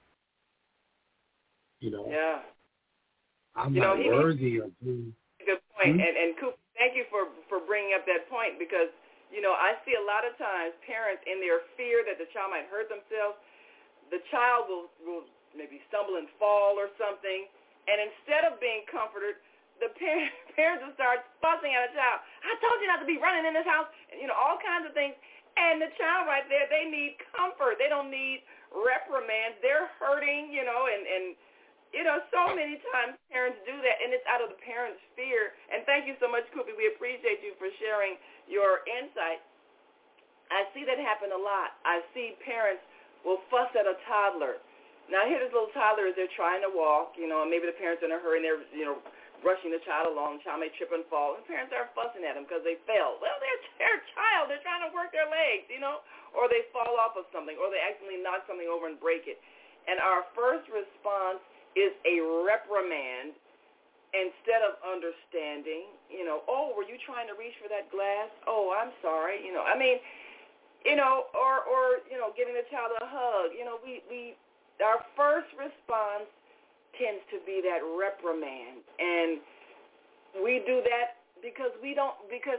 [SPEAKER 10] You know?
[SPEAKER 4] Yeah.
[SPEAKER 10] I'm
[SPEAKER 4] you
[SPEAKER 10] not
[SPEAKER 4] know, he,
[SPEAKER 10] worthy of being.
[SPEAKER 4] Good point.
[SPEAKER 10] Hmm?
[SPEAKER 4] And, and Coop, thank you for, for bringing up that point because, you know, I see a lot of times parents in their fear that the child might hurt themselves, the child will, will maybe stumble and fall or something, and instead of being comforted, the parent, parents will start fussing at a child. I told you not to be running in this house, and, you know, all kinds of things. And the child right there, they need comfort. They don't need reprimands. They're hurting, you know, and, and you know, so many times parents do that, and it's out of the parents' fear. And thank you so much, Koopy. We appreciate you for sharing your insight. I see that happen a lot. I see parents will fuss at a toddler. Now, here this little toddler is they're trying to walk, you know, and maybe the parents are in a hurry, and they're, you know, rushing the child along. The child may trip and fall. And the parents are fussing at them because they fell. Well, they're, they're a child. They're trying to work their legs, you know, or they fall off of something, or they accidentally knock something over and break it. And our first response is a reprimand instead of understanding, you know, oh, were you trying to reach for that glass? Oh, I'm sorry. You know, I mean, you know, or, or you know, giving the child a hug. You know, we, we our first response tends to be that reprimand. And we do that because we don't, because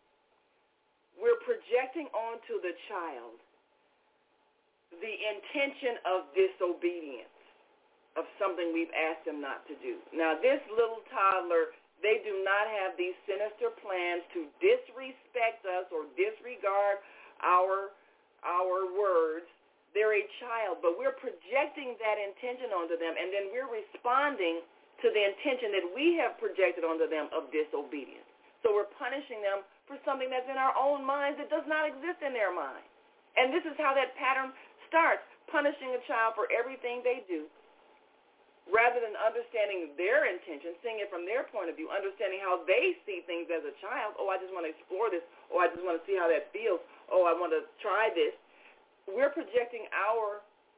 [SPEAKER 4] we're projecting onto the child the intention of disobedience, of something we've asked them not to do. Now, this little toddler, they do not have these sinister plans to disrespect us or disregard our our words. They're a child, but we're projecting that intention onto them, and then we're responding to the intention that we have projected onto them of disobedience. So we're punishing them for something that's in our own minds that does not exist in their mind. And this is how that pattern starts, punishing a child for everything they do, rather than understanding their intention, seeing it from their point of view, understanding how they see things as a child. Oh, I just want to explore this. Oh, I just want to see how that feels. Oh, I want to try this. We're projecting our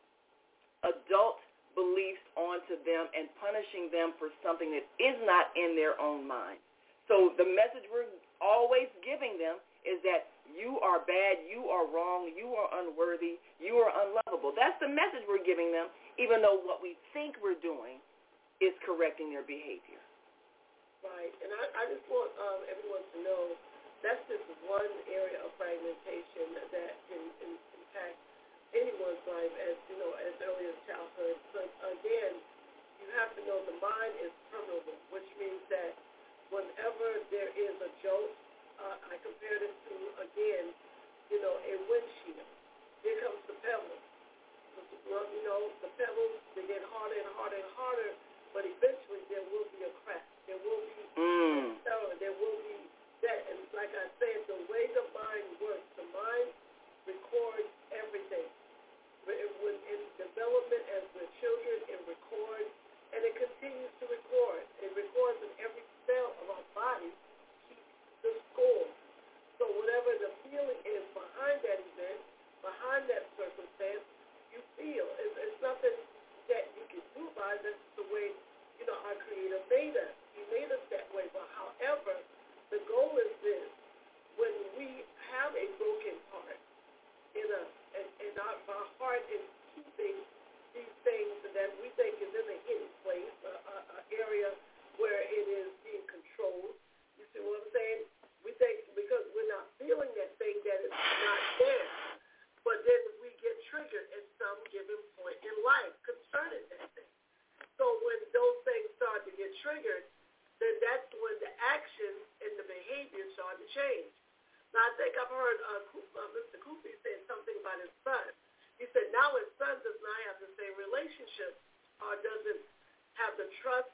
[SPEAKER 4] adult beliefs onto them and punishing them for something that is not in their own mind. So the message we're always giving them is that you are bad, you are wrong, you are unworthy, you are unlovable. That's the message we're giving them, even though what we think we're doing is correcting their behavior.
[SPEAKER 5] Right, and I, I just want um, everyone to know that's just one area of fragmentation that can, can impact anyone's life, as you know, as early as childhood. But again, you have to know the mind is permeable, which means that whenever there is a jolt, uh, I compare this to, again, you know, a windshield. Here comes the pebbles. Well, you know, the pebbles, they get harder and harder and harder, but eventually there will be a crack. There will be
[SPEAKER 4] mm.
[SPEAKER 5] a there will be that. And like I said, the way the mind works, the mind records everything. When in development as we're children, it records, and it continues to record. It records in every cell of our body, keeps the score. So whatever the feeling is behind that event, behind that circumstance, you feel. It's, it's nothing that you can do about it. That's the way, you know, our Creator made us. He made us that way. But however, the goal is this. When we have a broken heart in us, and, and our, our heart is keeping these things that we think is in a hidden place, an area where it is being controlled. You see what I'm saying? We think because we're not feeling that thing that is not there. But then we get triggered at some given point in life concerning that thing. So when those things start to get triggered, then that's when the actions and the behavior start to change. Now, I think I've heard uh, uh, Mister Koopy say something about his son. He said now his son does not have the same relationship or doesn't have the trust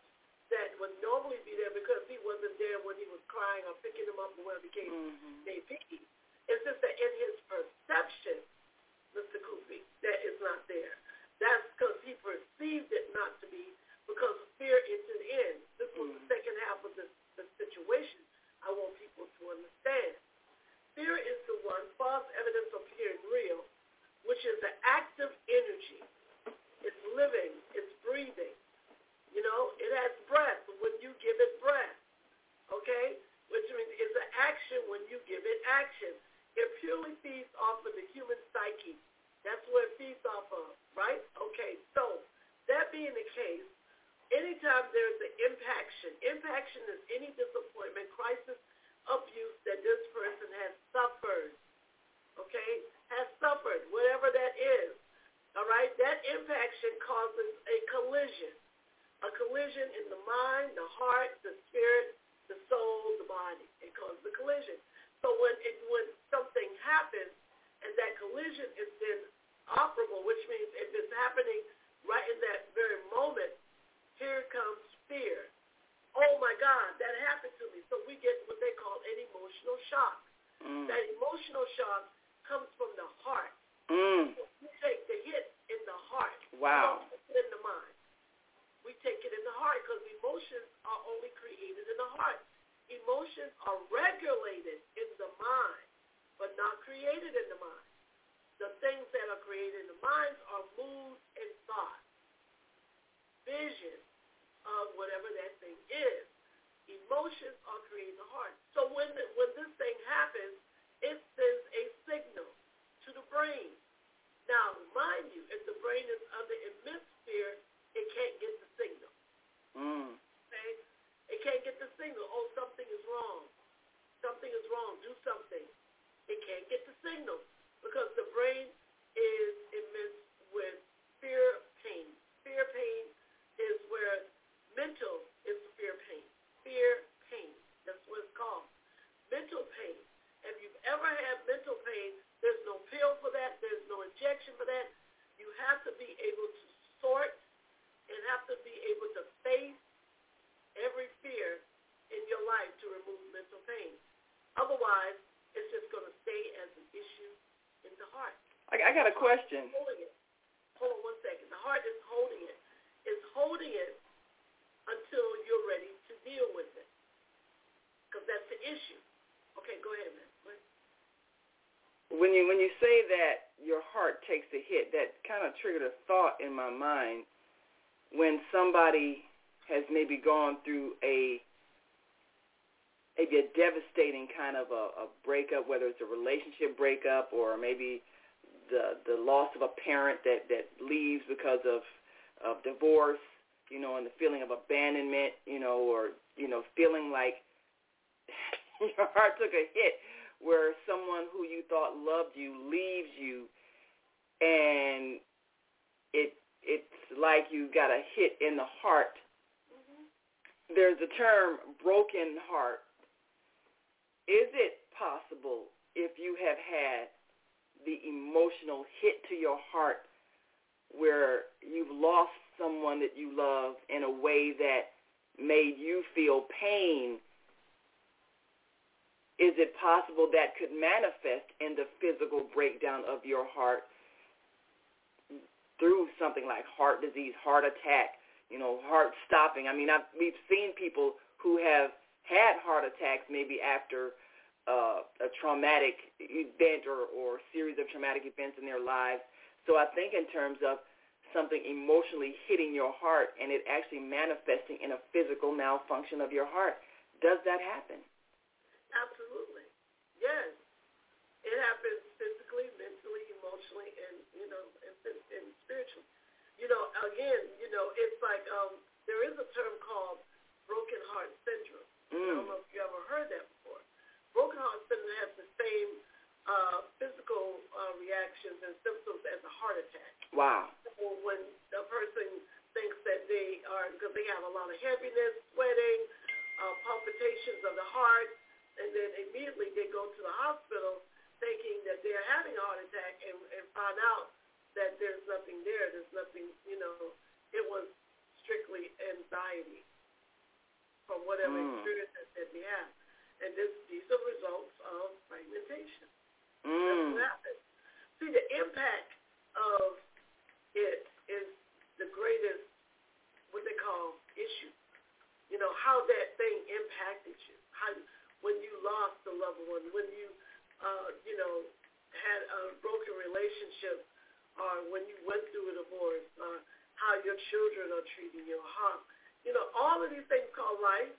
[SPEAKER 5] that would normally be there because he wasn't there when he was crying or picking him up or whatever the case
[SPEAKER 4] Mm-hmm.
[SPEAKER 5] may be. It's just that in his perception, Mister Kufi, that is not there. That's because he perceived it not to be because fear entered in. This was mm-hmm. the second half of the, the situation I want people to understand. Fear is the one, false evidence appearing real, which is the active energy. It's living, it's breathing. You know, it has breath when you give it breath, okay? Which means it's an action when you give it action. It purely feeds off of the human psyche. That's what it feeds off of, right? Okay, so that being the case, anytime there's an impaction, impaction is any disappointment, crisis, abuse that this person has suffered, okay, has suffered, whatever that is, all right? That impaction causes a collision. A collision in the mind, the heart, the spirit, the soul, the body. It causes a collision. So when it, when something happens and that collision is then operable, which means if it's happening right in that very moment, here comes fear. Oh my God, that happened to me. So we get what they call an emotional shock. Mm. That emotional shock comes from the heart.
[SPEAKER 4] Mm.
[SPEAKER 5] So you take the hit in the heart.
[SPEAKER 4] Wow.
[SPEAKER 5] Not in the mind. We take it in the heart because emotions are only created in the heart. Emotions are regulated in the mind, but not created in the mind. The things that are created in the mind are moods and thoughts, vision of whatever that thing is. Emotions are created in the heart. So when the, when this thing happens, it sends a signal to the brain. Now, mind you, if the brain is under immense fear, it can't get the signal.
[SPEAKER 4] Mm.
[SPEAKER 5] Okay? It can't get the signal. Oh, something is wrong. Something is wrong. Do something. It can't get the signal because the brain is immense with fear, pain. Fear, pain is where mental is fear, pain. Fear, pain. That's what it's called. Mental pain. If you've ever had mental pain, there's no pill for that. There's no injection for that. You have to be able to sort and have to be able to face every fear in your life to remove mental pain. Otherwise, it's just going to stay as an issue in the heart.
[SPEAKER 4] I, I got a question.
[SPEAKER 5] Holding it. Hold on one second. The heart is holding it. It's holding it until you're ready to deal with it, because that's the issue. Okay, go ahead, man. Go ahead.
[SPEAKER 4] When you when you say that your heart takes a hit, that kind of triggered a thought in my mind. When somebody has maybe gone through a maybe a devastating kind of a, a breakup, whether it's a relationship breakup or maybe the the loss of a parent that, that leaves because of, of divorce, you know, and the feeling of abandonment, you know, or, you know, feeling like your heart took a hit where someone who you thought loved you leaves you, and it it's like you got a hit in the heart. Mm-hmm. There's a term, broken heart. Is it possible if you have had the emotional hit to your heart where you've lost someone that you love in a way that made you feel pain, is it possible that could manifest in the physical breakdown of your heart through something like heart disease, heart attack, you know, heart stopping? I mean, I've, we've seen people who have had heart attacks maybe after uh, a traumatic event or, or series of traumatic events in their lives. So I think in terms of something emotionally hitting your heart and it actually manifesting in a physical malfunction of your heart, does that happen?
[SPEAKER 5] Absolutely. Yes. It happens physically, mentally, emotionally, and, you know, and, and spiritually. You know, again, you know, it's like um, there is a term called broken heart syndrome. Mm. I don't know if you ever heard that before. Broken heart syndrome has the same uh, physical uh, reactions and symptoms as a heart attack.
[SPEAKER 4] Wow.
[SPEAKER 5] So when a person thinks that they are, because they have a lot of heaviness, sweating, uh, palpitations of the heart, and then immediately they go to the hospital thinking that they're having a heart attack and, and find out that there's nothing there. There's nothing, you know, it was strictly anxiety. from whatever
[SPEAKER 4] mm.
[SPEAKER 5] experiences that we have. And this, these are results of fragmentation.
[SPEAKER 4] Mm.
[SPEAKER 5] That's what happens. See, the impact of it is the greatest, what they call, issue. You know, how that thing impacted you. How when you lost a loved one, when you, uh, you know, had a broken relationship, or when you went through a divorce, or how your children are treating you, how, you know, all of these things called life,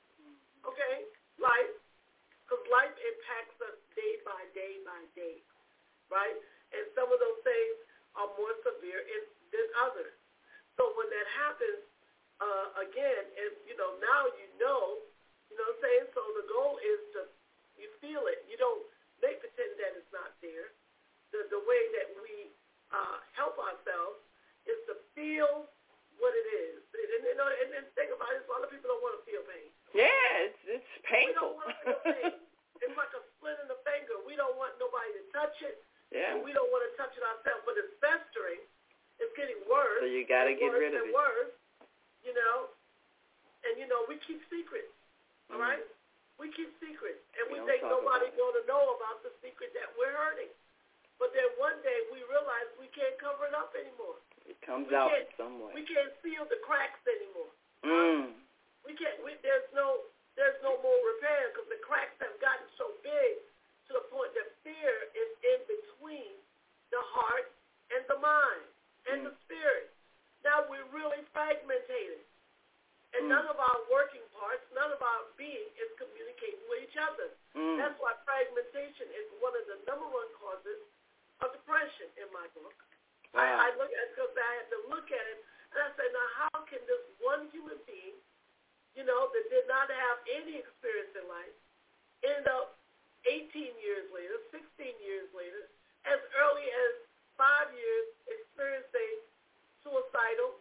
[SPEAKER 5] okay, life, because life impacts us day by day by day, right? And some of those things are more severe in, than others. So when that happens, uh, again, and, you know, now you know, you know what I'm saying? So the goal is to, you feel it. You don't make pretend that it's not there. The, the way that we uh, help ourselves is to feel what it is. And, you know, and, and think about it, a lot of people don't want to feel pain.
[SPEAKER 4] Yeah, it's it's painful.
[SPEAKER 5] We don't want to feel pain. It's like a split in the finger. We don't want nobody to touch it.
[SPEAKER 4] Yeah.
[SPEAKER 5] And we don't want to touch it ourselves. But it's festering. It's getting worse.
[SPEAKER 4] So you got to get rid of
[SPEAKER 5] and
[SPEAKER 4] it.
[SPEAKER 5] Worse, you know. And, you know, we keep secrets. All
[SPEAKER 4] mm.
[SPEAKER 5] right? We keep secrets. And we,
[SPEAKER 4] we
[SPEAKER 5] think nobody's going to know about the secret that we're hurting. But then one day we realize we can't cover it up anymore.
[SPEAKER 4] It comes
[SPEAKER 5] we
[SPEAKER 4] out in some way.
[SPEAKER 5] We can't seal the cracks anymore.
[SPEAKER 4] Mm.
[SPEAKER 5] We can't. We, there's no. There's no more repair because the cracks have gotten so big to the point that fear is in between the heart and the mind and mm. the spirit. Now we're really fragmented, and mm. none of our working parts, none of our being is communicating with each other.
[SPEAKER 4] Mm.
[SPEAKER 5] That's why fragmentation is one of the number one causes of depression in my book.
[SPEAKER 4] Wow.
[SPEAKER 5] I, I look at because I had to look at it, and I said, now how can this one human being, you know, that did not have any experience in life, end up eighteen years later, sixteen years later, as early as five years experiencing suicidal,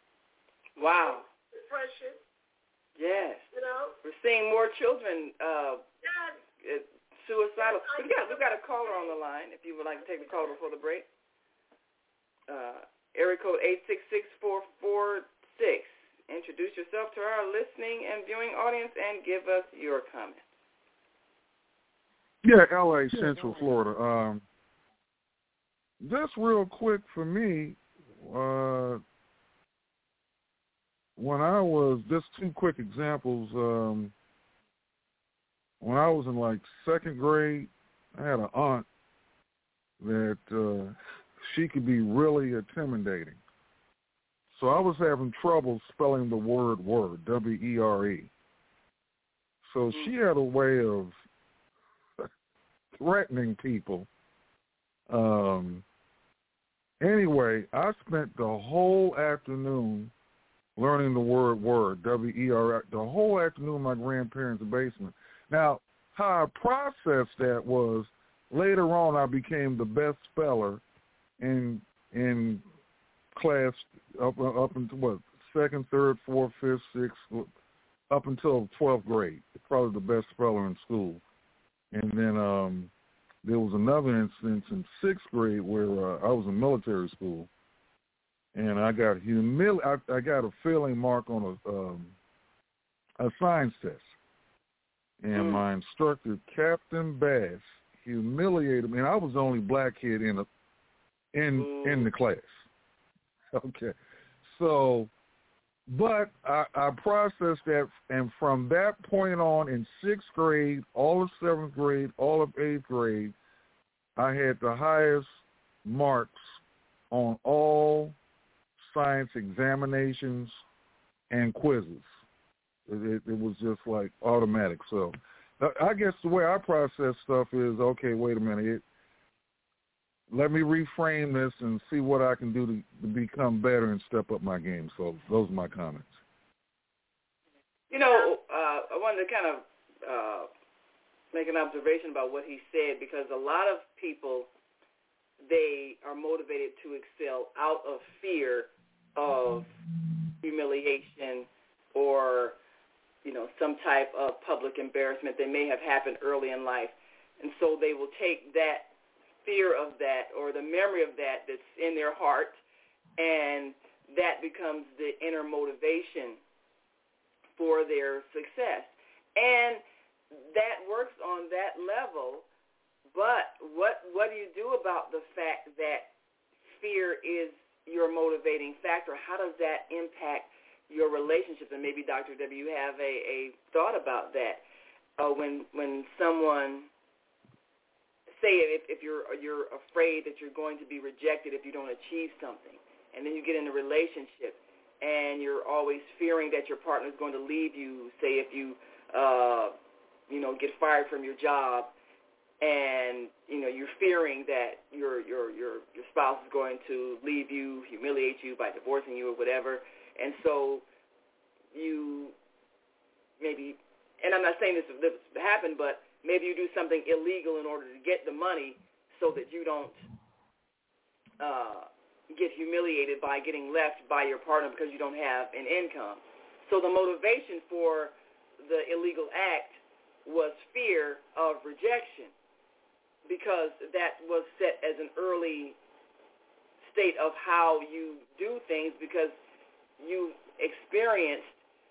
[SPEAKER 4] wow,
[SPEAKER 5] depression.
[SPEAKER 4] Yes.
[SPEAKER 5] You know?
[SPEAKER 4] We're seeing more children uh,
[SPEAKER 5] yes.
[SPEAKER 4] suicidal. We've got, we've got a caller on the line, if you would like to take the call before the break. Uh, area code eight six six, four four six. Introduce yourself to our listening and viewing audience and give us your comments.
[SPEAKER 11] Yeah, L A, Central Florida. Um, just real quick for me, uh, when I was, just two quick examples. Um, when I was in like second grade, I had an aunt that uh, she could be really intimidating. So I was having trouble spelling the word word, W E R E. So she had a way of threatening people. Um, anyway, I spent the whole afternoon learning the word word, W E R E, the whole afternoon in my grandparents' basement. Now, how I processed that was later on I became the best speller in in class up up until what second, third, fourth, fifth, sixth, up until twelfth grade. Probably the best speller in school. And then um, there was another instance in sixth grade where uh, I was in military school, and I got humili- I, I got a failing mark on a um, a science test, and mm. my instructor, Captain Bass, humiliated me. And I was the only black kid in a, in mm. in the class. Okay, so, but I, I processed that, and from that point on, in sixth grade, all of seventh grade, all of eighth grade, I had the highest marks on all science examinations and quizzes. It, it, it was just like automatic. So, I guess the way I process stuff is, okay, wait a minute, it, let me reframe this and see what I can do to, to become better and step up my game. So those are my comments.
[SPEAKER 4] You know, uh, I wanted to kind of uh, make an observation about what he said, because a lot of people, they are motivated to excel out of fear of humiliation or, you know, some type of public embarrassment that may have happened early in life. And so they will take that fear of that or the memory of that that's in their heart, and that becomes the inner motivation for their success. And that works on that level, but what what do you do about the fact that fear is your motivating factor? How does that impact your relationships? And maybe, Doctor W., you have a, a thought about that. Uh, when when someone, say if, if you're you're afraid that you're going to be rejected if you don't achieve something, and then you get in a relationship and you're always fearing that your partner is going to leave you, say if you uh, you know, get fired from your job, and you know you're fearing that your your your your spouse is going to leave you, humiliate you by divorcing you or whatever, and so you maybe, and I'm not saying this this happened, but maybe you do something illegal in order to get the money so that you don't uh, get humiliated by getting left by your partner because you don't have an income. So the motivation for the illegal act was fear of rejection, because that was set as an early state of how you do things, because you experienced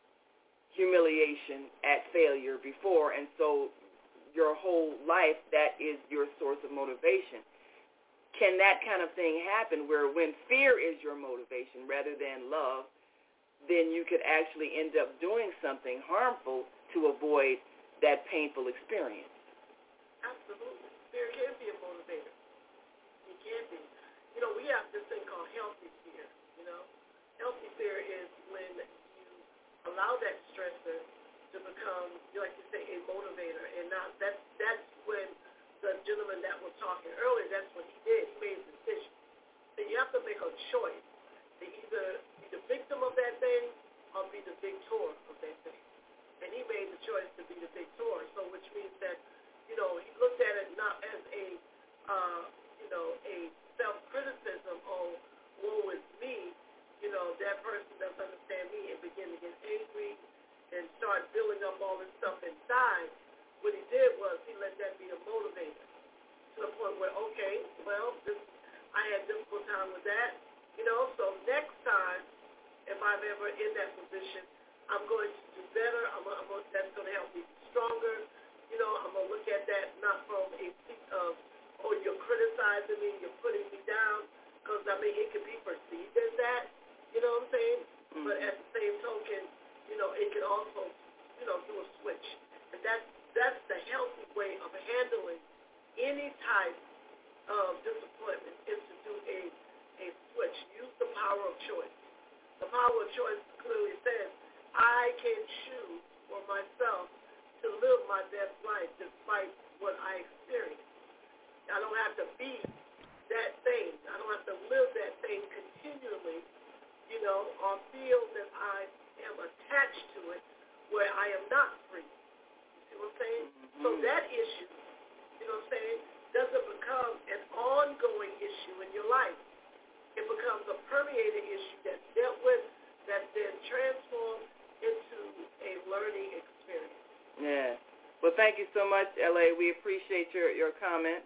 [SPEAKER 4] humiliation at failure before, and so your whole life, that is your source of motivation. Can that kind of thing happen where when fear is your motivation rather than love, then you could actually end up doing something harmful to avoid that painful experience?
[SPEAKER 5] Absolutely. Fear can be a motivator. It can be. You know, we have this thing called healthy fear, you know. Healthy fear is when you allow that stressor to become, like you say, a motivator. And now that's, that's when the gentleman that was talking earlier, that's what he did. He made a decision. So you have to make a choice to either be the victim of that thing or be the victor of that thing. And he made the choice to be the victor, so which means that, you know, he looked at it not as a, uh, you know, a self-criticism, oh, woe is me, you know, that person doesn't understand me, and begin to get angry and start building up all this stuff inside. What he did was he let that be a motivator to the point where, okay, well, this, I had a difficult time with that, you know, so next time, if I'm ever in that position, I'm going to do better. I'm, I'm, that's going to help me be stronger. You know, I'm going to look at that not from a seat of, oh, you're criticizing me, you're putting me down, because, I mean, it can be perceived as that, you know what I'm saying? Mm-hmm. But at the same token, you know, it can also, you know, do a switch. And that's, that's the healthy way of handling any type of disappointment, is to do a, a switch. Use the power of choice. The power of choice clearly says, I can choose for myself to live my best life despite what I experience. I don't have to be that thing. I don't have to live that thing continually, you know, or feel that I am attached to it where I am not free. You see what I'm saying? Mm-hmm. So that issue, you know what I'm saying, doesn't become an ongoing issue in your life. It becomes a permeated issue that's dealt with, that's then transformed into a learning experience.
[SPEAKER 4] Yeah. Well, thank you so much, L A. We appreciate your, your comments.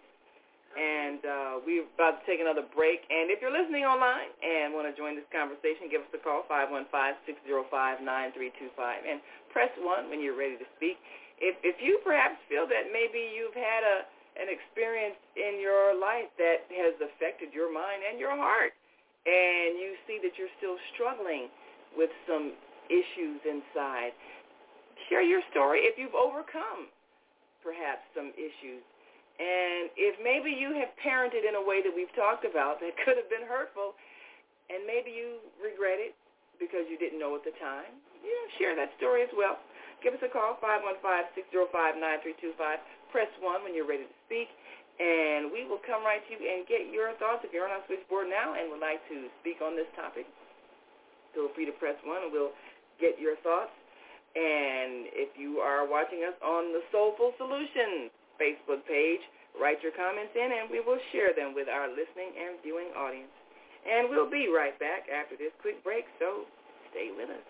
[SPEAKER 4] And uh, we're about to take another break. And if you're listening online and want to join this conversation, give us a call, five one five, six zero five, nine three two five. And press one when you're ready to speak. If, if you perhaps feel that maybe you've had a an experience in your life that has affected your mind and your heart, and you see that you're still struggling with some issues inside, share your story if you've overcome perhaps some issues. And if maybe you have parented in a way that we've talked about that could have been hurtful, and maybe you regret it because you didn't know at the time, yeah, share that story as well. Give us a call, five one five, six zero five, nine three two five. Press one when you're ready to speak, and we will come right to you and get your thoughts. If you're on our switchboard now and would like to speak on this topic, feel free to press one, and we'll get your thoughts. And if you are watching us on the Soulful Solutions Facebook page, write your comments in, and we will share them with our listening and viewing audience. And we'll be right back after this quick break, so stay with us.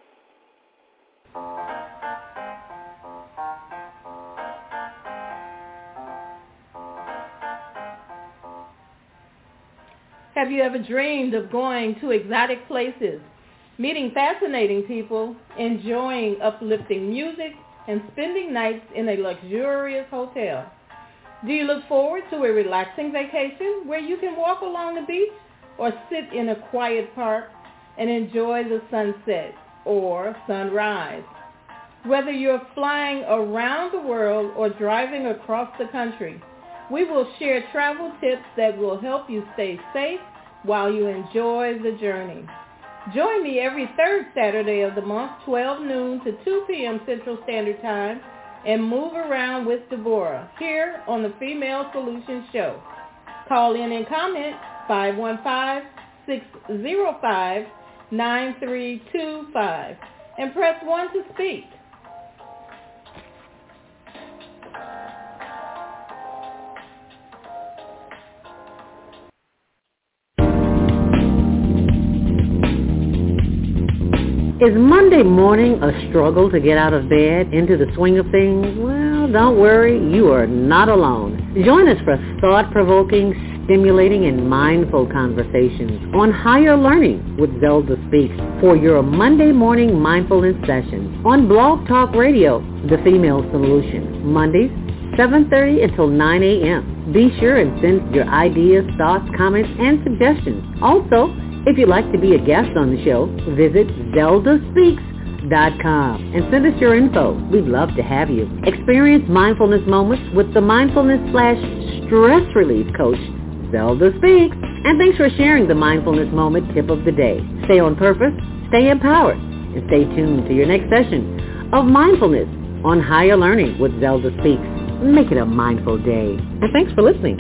[SPEAKER 12] Have you ever dreamed of going to exotic places, meeting fascinating people, enjoying uplifting music, and spending nights in a luxurious hotel. Do you look forward to a relaxing vacation where you can walk along the beach or sit in a quiet park and enjoy the sunset or sunrise? Whether you're flying around the world or driving across the country, we will share travel tips that will help you stay safe while you enjoy the journey. Join me every third Saturday of the month, twelve noon to two p.m. Central Standard Time, and move around with Deborah here on the Female Solution Show. Call in and comment five one five, six zero five, nine three two five and press one to speak.
[SPEAKER 13] Is Monday morning a struggle to get out of bed into the swing of things? Well, don't worry, you are not alone. Join us for thought-provoking, stimulating, and mindful conversations on Higher Learning with Zelda Speaks for your Monday morning mindfulness session on Blog Talk Radio, The Female Solution, Mondays, seven thirty until nine a.m. Be sure and send your ideas, thoughts, comments, and suggestions. Also, if you'd like to be a guest on the show, visit zelda speaks dot com and send us your info. We'd love to have you. Experience mindfulness moments with the mindfulness slash stress relief coach, Zelda Speaks. And thanks for sharing the mindfulness moment tip of the day. Stay on purpose, stay empowered, and stay tuned to your next session of mindfulness on Higher Learning with Zelda Speaks. Make it a mindful day. And thanks for listening.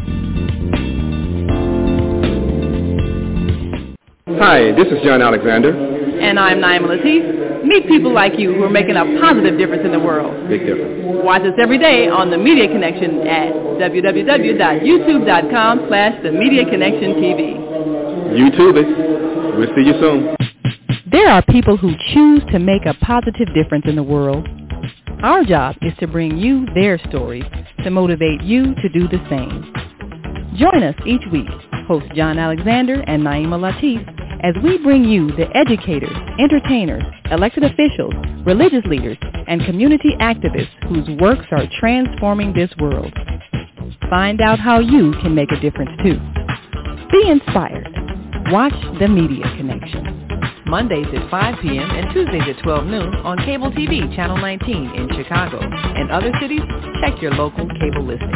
[SPEAKER 14] Hi, this is John Alexander.
[SPEAKER 15] And I'm Naima Latif. Meet people like you who are making a positive difference in the world.
[SPEAKER 14] Big difference.
[SPEAKER 15] Watch us every day on The Media Connection at w w w dot youtube dot com slash The Media Connection T V.
[SPEAKER 14] YouTube it. We'll see you soon.
[SPEAKER 16] There are people who choose to make a positive difference in the world. Our job is to bring you their stories to motivate you to do the same. Join us each week, host John Alexander and Naima Latif, as we bring you the educators, entertainers, elected officials, religious leaders, and community activists whose works are transforming this world. Find out how you can make a difference too. Be inspired. Watch The Media Connection.
[SPEAKER 2] Mondays at five p.m. and Tuesdays at twelve noon on Cable T V Channel nineteen in Chicago. In other cities, check your local cable listings.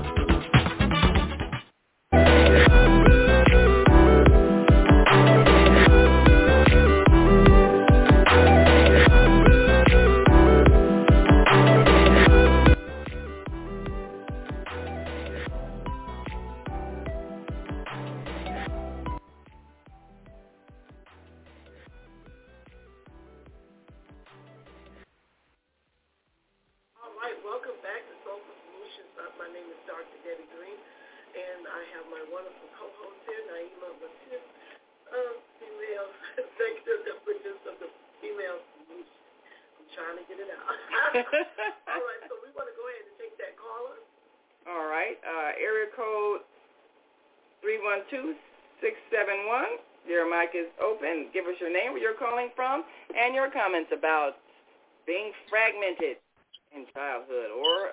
[SPEAKER 4] Give us your name, where you're calling from, and your comments about being fragmented in childhood or...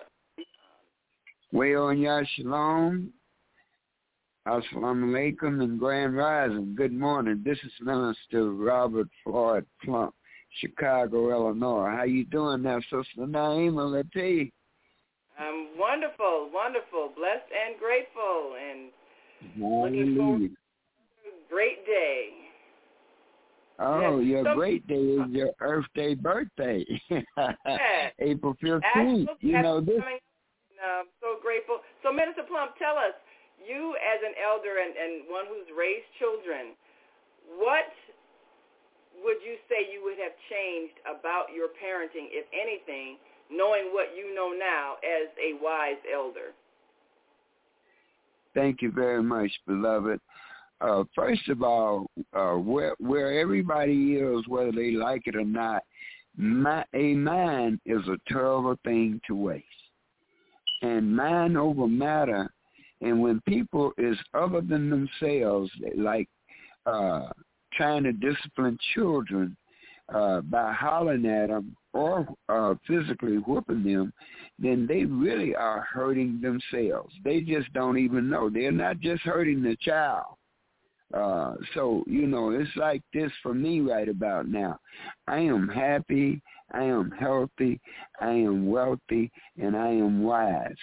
[SPEAKER 17] Well, Ya Shalom, Assalamu alaikum, and Grand Rising. Good morning. This is Minister Robert Floyd Plump, Chicago, Illinois. How you doing now, Sister Naima Latif?
[SPEAKER 4] I'm wonderful, wonderful, blessed and grateful, and
[SPEAKER 17] Hallelujah.
[SPEAKER 4] Looking forward to a great day.
[SPEAKER 17] Oh,
[SPEAKER 4] yes.
[SPEAKER 17] your
[SPEAKER 4] so,
[SPEAKER 17] great day is your Earth Day birthday,
[SPEAKER 4] yeah.
[SPEAKER 17] April fifteenth. You know this.
[SPEAKER 4] I'm so grateful. So, Minister Plump, tell us, you as an elder and, and one who's raised children, what would you say you would have changed about your parenting, if anything, knowing what you know now as a wise elder?
[SPEAKER 17] Thank you very much, beloved. Uh, first of all, uh, where where everybody is, whether they like it or not, my, a mind is a terrible thing to waste. And mind over matter, and when people is other than themselves, they like uh, trying to discipline children uh, by hollering at them or uh, physically whooping them, then they really are hurting themselves. They just don't even know. They're not just hurting the child. Uh, so, you know, it's like this for me right about now. I am happy, I am healthy, I am wealthy, and I am wise.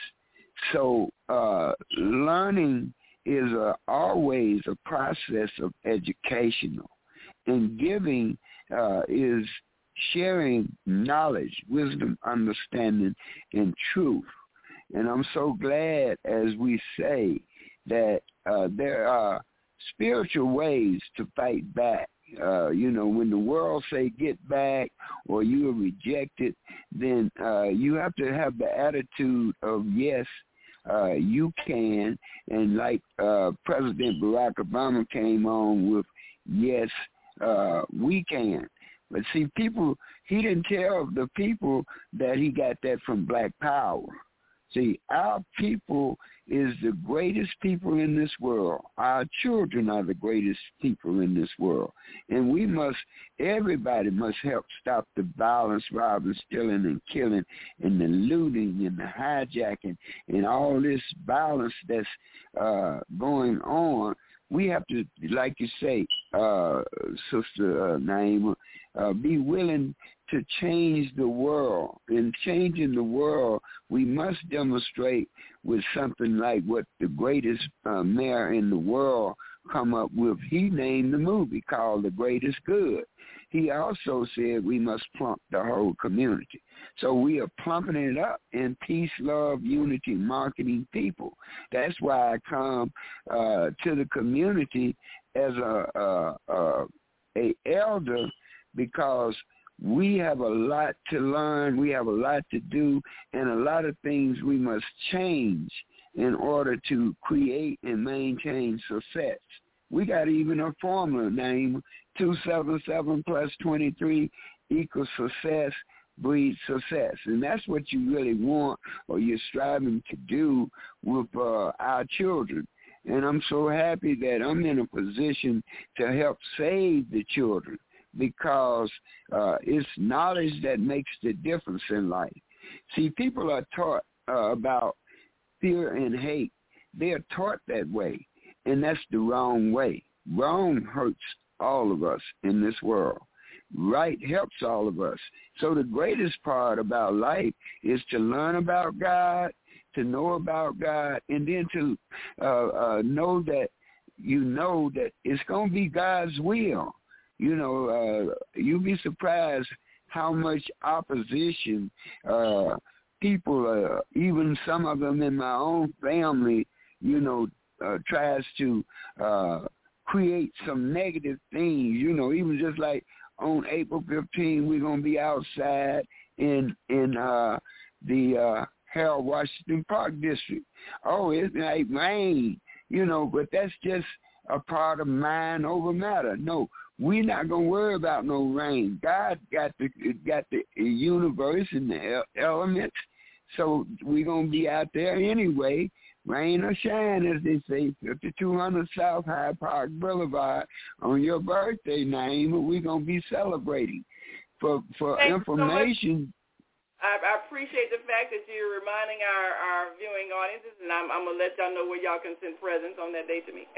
[SPEAKER 17] So uh, learning is a, always a process of educational, and giving uh, is sharing knowledge, wisdom, understanding, and truth. And I'm so glad, as we say, that uh, there are spiritual ways to fight back. Uh, you know, when the world say get back or you are rejected, then uh, you have to have the attitude of yes, uh, you can. And like uh, President Barack Obama came on with yes, uh, we can. But see, people, he didn't tell the people that he got that from Black Power. See, our people is the greatest people in this world. Our children are the greatest people in this world. And we must, everybody must help stop the violence, robbing, stealing, and killing, and the looting, and the hijacking, and all this violence that's uh, going on. We have to, like you say, uh, Sister uh, Naima, uh, be willing to change the world. In changing the world, we must demonstrate with something like what the greatest uh, mayor in the world come up with. He named the movie called The Greatest Good. He also said we must plump the whole community. So we are plumping it up in peace, love, unity, marketing people. That's why I come uh, to the community as a, a, a, a elder, because we have a lot to learn, we have a lot to do, and a lot of things we must change in order to create and maintain success. We got even a formula named two seven seven plus twenty-three equals success, breeds success. And that's what you really want, or you're striving to do with uh, our children. And I'm so happy that I'm in a position to help save the children, because uh, it's knowledge that makes the difference in life. See, people are taught uh, about fear and hate. They are taught that way, and that's the wrong way. Wrong hurts all of us in this world. Right helps all of us. So the greatest part about life is to learn about God, to know about God, and then to uh, uh, know that you know that it's going to be God's will. You know, uh, you'll be surprised how much opposition uh, people, uh, even some of them in my own family, you know, uh, tries to uh, create some negative things. You know, even just like on April fifteenth, we're going to be outside in in uh, the uh, Harold Washington Park District. Oh, it's like rain, you know, but that's just a part of mind over matter. No, we're not going to worry about no rain. God got the got the universe and the elements, so we're going to be out there anyway, rain or shine, as they say, fifty-two hundred South Hyde Park Boulevard on your birthday, Naima. We're going to be celebrating. For for
[SPEAKER 4] Thanks
[SPEAKER 17] information...
[SPEAKER 4] So I, I appreciate the fact that you're reminding our, our viewing audiences, and I'm, I'm going to let y'all know where y'all can send presents on that day to me.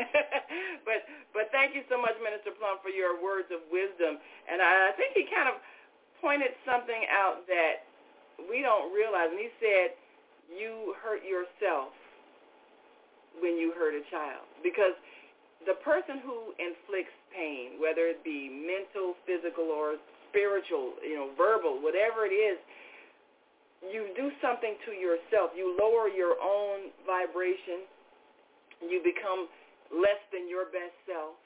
[SPEAKER 4] but but thank you so much, Minister Plum, for your words of wisdom. And I, I think he kind of pointed something out that we don't realize. And he said, you hurt yourself when you hurt a child. Because the person who inflicts pain, whether it be mental, physical, or spiritual, you know, verbal, whatever it is, you do something to yourself. You lower your own vibration. You become less than your best self.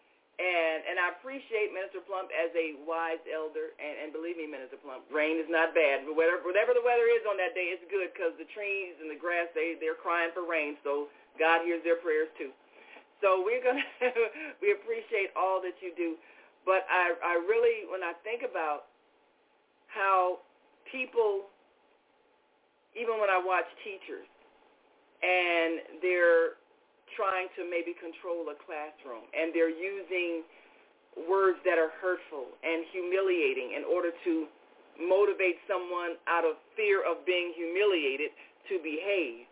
[SPEAKER 4] And and I appreciate Minister Plump as a wise elder. And, and believe me, Minister Plump, rain is not bad. But whatever, whatever the weather is on that day, it's good, because the trees and the grass, they, they're crying for rain. So God hears their prayers too. So we're going to, we appreciate all that you do. But I, I really, when I think about how people, even when I watch teachers, and they're trying to maybe control a classroom, and they're using words that are hurtful and humiliating in order to motivate someone out of fear of being humiliated to behave.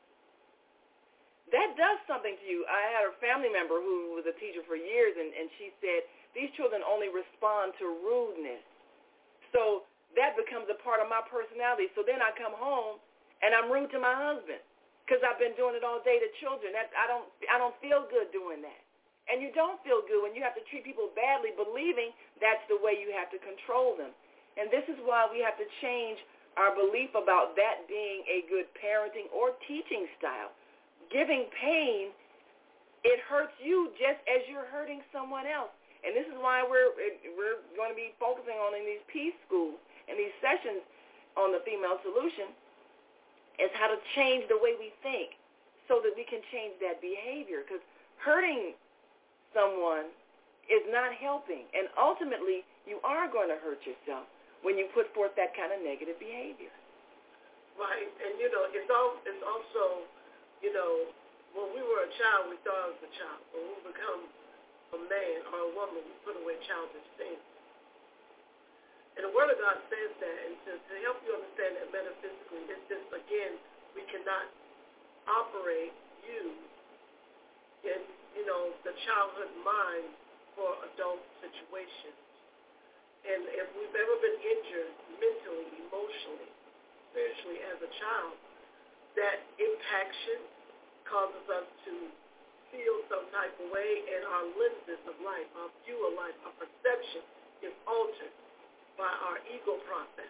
[SPEAKER 4] That does something to you. I had a family member who was a teacher for years, and, and she said, these children only respond to rudeness. So that becomes a part of my personality. So then I come home, and I'm rude to my husband because I've been doing it all day to children. That, I don't I don't feel good doing that. And you don't feel good when you have to treat people badly, believing that's the way you have to control them. And this is why we have to change our belief about that being a good parenting or teaching style. Giving pain, it hurts you just as you're hurting someone else. And this is why we're we're going to be focusing on in these peace schools and these sessions on the female solution is how to change the way we think so that we can change that behavior. Because hurting someone is not helping. And ultimately, you are going to hurt yourself when you put forth that kind of negative behavior.
[SPEAKER 5] Right. And, you know, it's, all, it's also, you know, when we were a child, we thought of the child. When we become a man or a woman, we put away childish things. And the Word of God says that, and to, to help you understand that metaphysically, it's just, again, we cannot operate you in, you know, the childhood mind for adult situations. And if we've ever been injured mentally, emotionally, spiritually as a child, that impacts you, causes us to feel some type of way, and our lenses of life, our view of life, our perception is altered by our ego process.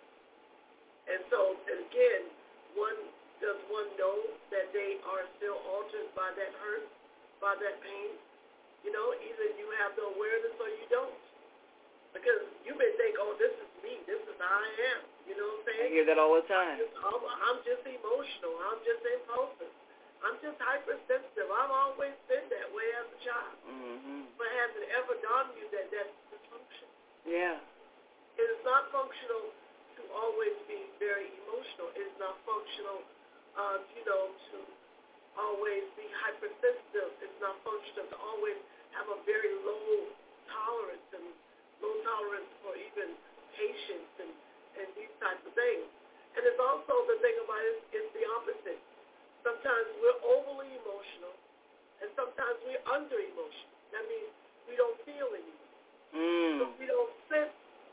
[SPEAKER 5] And so, and again, one does one know that they are still altered by that hurt, by that pain? You know, either you have the awareness or you don't. Because you may think, oh, this is me, this is how I am. You know what I'm saying?
[SPEAKER 4] I hear that all the time.
[SPEAKER 5] I'm just, I'm just emotional. I'm just impulsive. I'm just hypersensitive. I've always been that way as a child.
[SPEAKER 4] Mm-hmm.
[SPEAKER 5] But has it ever dawned on you that that's dysfunction?
[SPEAKER 4] Yeah.
[SPEAKER 5] It is not functional to always be very emotional. It is not functional, uh, you know, to always be hypersensitive. It's not functional to always have a very low tolerance and low tolerance for even patience and, and these types of things. And it's also the thing about it, it's the opposite. Sometimes we're overly emotional, and sometimes we're under emotional. That means we don't feel anymore.
[SPEAKER 4] Mm.
[SPEAKER 5] So we don't sense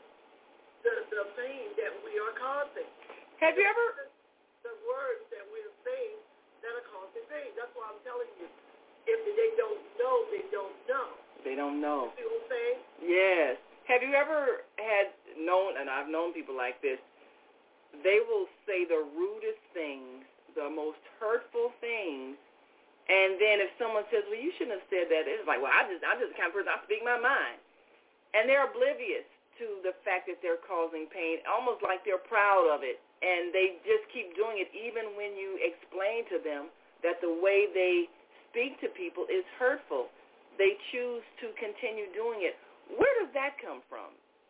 [SPEAKER 5] the, the pain that we are causing.
[SPEAKER 4] Have you ever...
[SPEAKER 5] The words that we're saying that are causing pain. That's why I'm telling you. If they don't know, they don't know.
[SPEAKER 4] They don't know.
[SPEAKER 5] You see what I'm saying?
[SPEAKER 4] Yes. Have you ever had known, and I've known people like this, they will say the rudest things, the most hurtful things, and then if someone says, well, you shouldn't have said that, it's like, well, I just, I'm just the kind of person, I speak my mind. And they're oblivious to the fact that they're causing pain, almost like they're proud of it, and they just keep doing it even when you explain to them that the way they speak to people is hurtful. They choose to continue doing it. Where does that come from?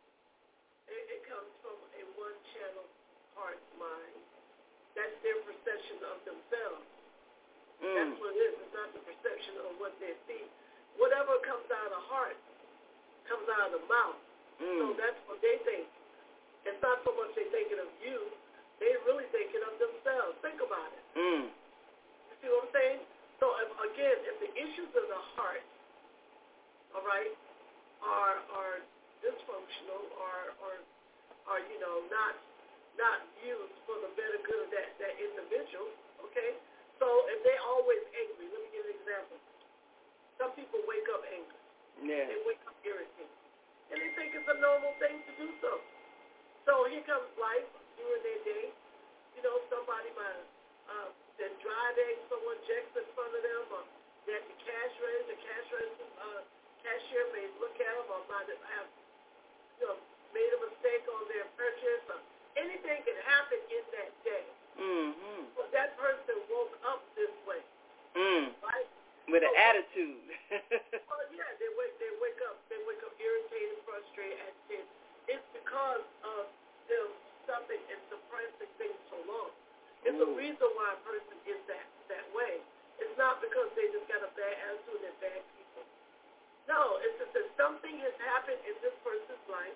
[SPEAKER 5] It, it comes from a one-channel heart mind. That's their perception of themselves. Mm. That's what it is. It's not the perception of what they see. Whatever comes out of the heart comes out of the mouth. Mm. So that's what they think. It's not so much they're thinking of you. They're really thinking of themselves. Think about it.
[SPEAKER 4] Mm.
[SPEAKER 5] You see what I'm saying? So, if, again, if the issues of the heart, all right, are are dysfunctional or, or are, you know, not not used for the better good of that, that individual, okay? So if they're always angry, let me give an example. Some people wake up angry.
[SPEAKER 4] Yeah.
[SPEAKER 5] They wake up irritated. And they think it's a normal thing to do so. So here comes life during their day. You know, somebody might uh, they're driving, someone checks in front of them, or they're at the cash register, the cash register, uh, cashier may look at them or might have, you know, made a mistake on their purchase, or anything can happen in that day.
[SPEAKER 4] Mm-hmm.
[SPEAKER 5] So that person woke up this way,
[SPEAKER 4] mm.
[SPEAKER 5] right?
[SPEAKER 4] With
[SPEAKER 5] so,
[SPEAKER 4] an attitude.
[SPEAKER 5] Well, yeah, they wake they wake up they wake up irritated, frustrated, agitated. It's because of them stuffing and suppressing things so long. It's
[SPEAKER 4] Ooh.
[SPEAKER 5] a reason why a person is that that way. It's not because they just got a bad attitude and bad people. No, it's just that something has happened in this person's life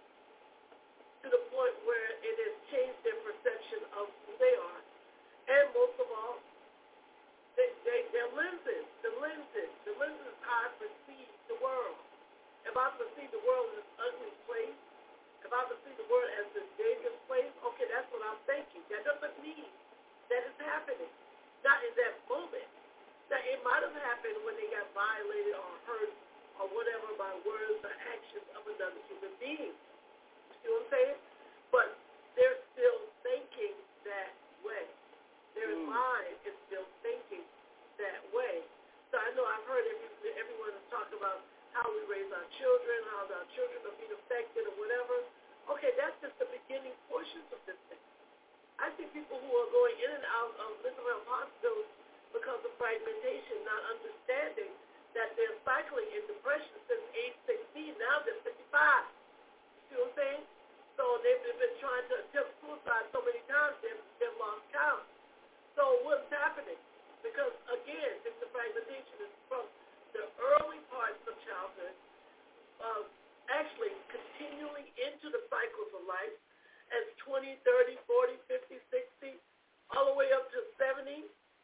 [SPEAKER 5] to the point where it has changed their perception of who they are. And most of all, they, they, their lenses, the lenses, the lenses I perceive the world. If I perceive the world as an ugly place, if I perceive the world as a dangerous place, okay, that's what I'm thinking. That doesn't mean that it's happening. Not in that moment. Now, it might have happened when they got violated or hurt or whatever by words or actions of another human being. You see what I'm saying? But they're still thinking that way. Their mm. mind is still thinking that way. So I know I've heard every, everyone is talking about how we raise our children, how our children are being affected or whatever. Okay, that's just the beginning portions of this thing. I see people who are going in and out of mental health hospitals because of fragmentation, not understanding that they're cycling in depression since age sixteen. Now they're fifty-five. You see what I'm saying? So they've been trying to attempt suicide so many times, they've, they've lost count. So what's happening? Because, again, this the fragmentation is from the early parts of childhood, uh, actually continuing into the cycles of life as twenty, thirty, forty, fifty, sixty, all the way up to seventy.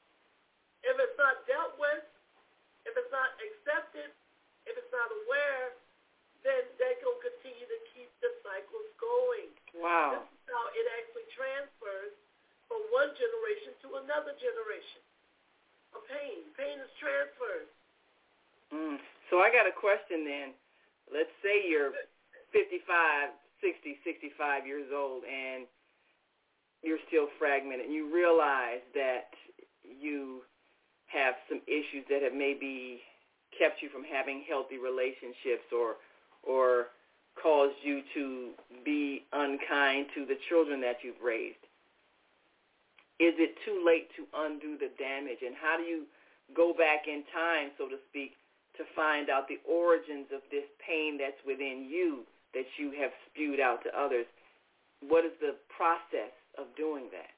[SPEAKER 5] If it's not dealt with, if it's not accepted, if it's not aware, then they're going to continue to keep the cycles going.
[SPEAKER 4] Wow.
[SPEAKER 5] This is how it actually transfers from one generation to another generation. Of pain. Pain is transferred.
[SPEAKER 4] Mm. So I got a question then. Let's say you're fifty-five, sixty, sixty-five years old and you're still fragmented. You realize that you have some issues that have maybe kept you from having healthy relationships or or caused you to be unkind to the children that you've raised. Is it too late to undo the damage? And how do you go back in time, so to speak, to find out the origins of this pain that's within you that you have spewed out to others? What is the process of doing that?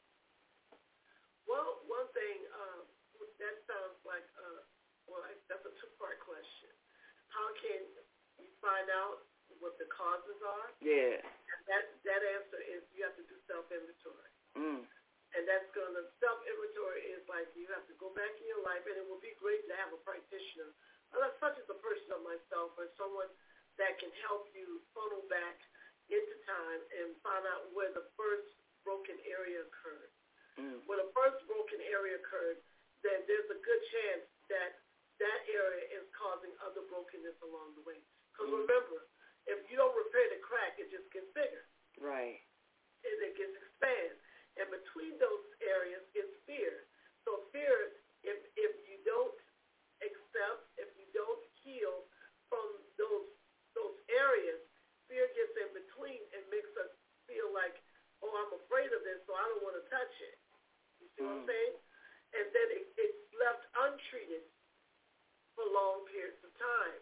[SPEAKER 5] Well, one thing, uh, that sounds like, uh, well, that's a two-part question. How can you find out what the causes are?
[SPEAKER 4] Yeah.
[SPEAKER 5] And that, that answer is you have to do self-inventory.
[SPEAKER 4] Mm.
[SPEAKER 5] And that's going to, self-inventory is like you have to go back in your life, and it will be great to have a practitioner, such as a person of myself or someone that can help you funnel back into time and find out where the first broken area occurred.
[SPEAKER 4] Mm.
[SPEAKER 5] When the first broken area occurred, then there's a good chance that that area is causing other brokenness along the way. Because mm. remember, if you don't repair the crack, it just gets bigger.
[SPEAKER 4] Right.
[SPEAKER 5] And it gets expanded. And between those areas is fear. So fear, if if you don't accept, if you don't heal from those those areas, fear gets in between and makes us feel like, oh, I'm afraid of this, so I don't want to touch it. You see mm. what I'm saying? And then it, it's left untreated for long periods of time.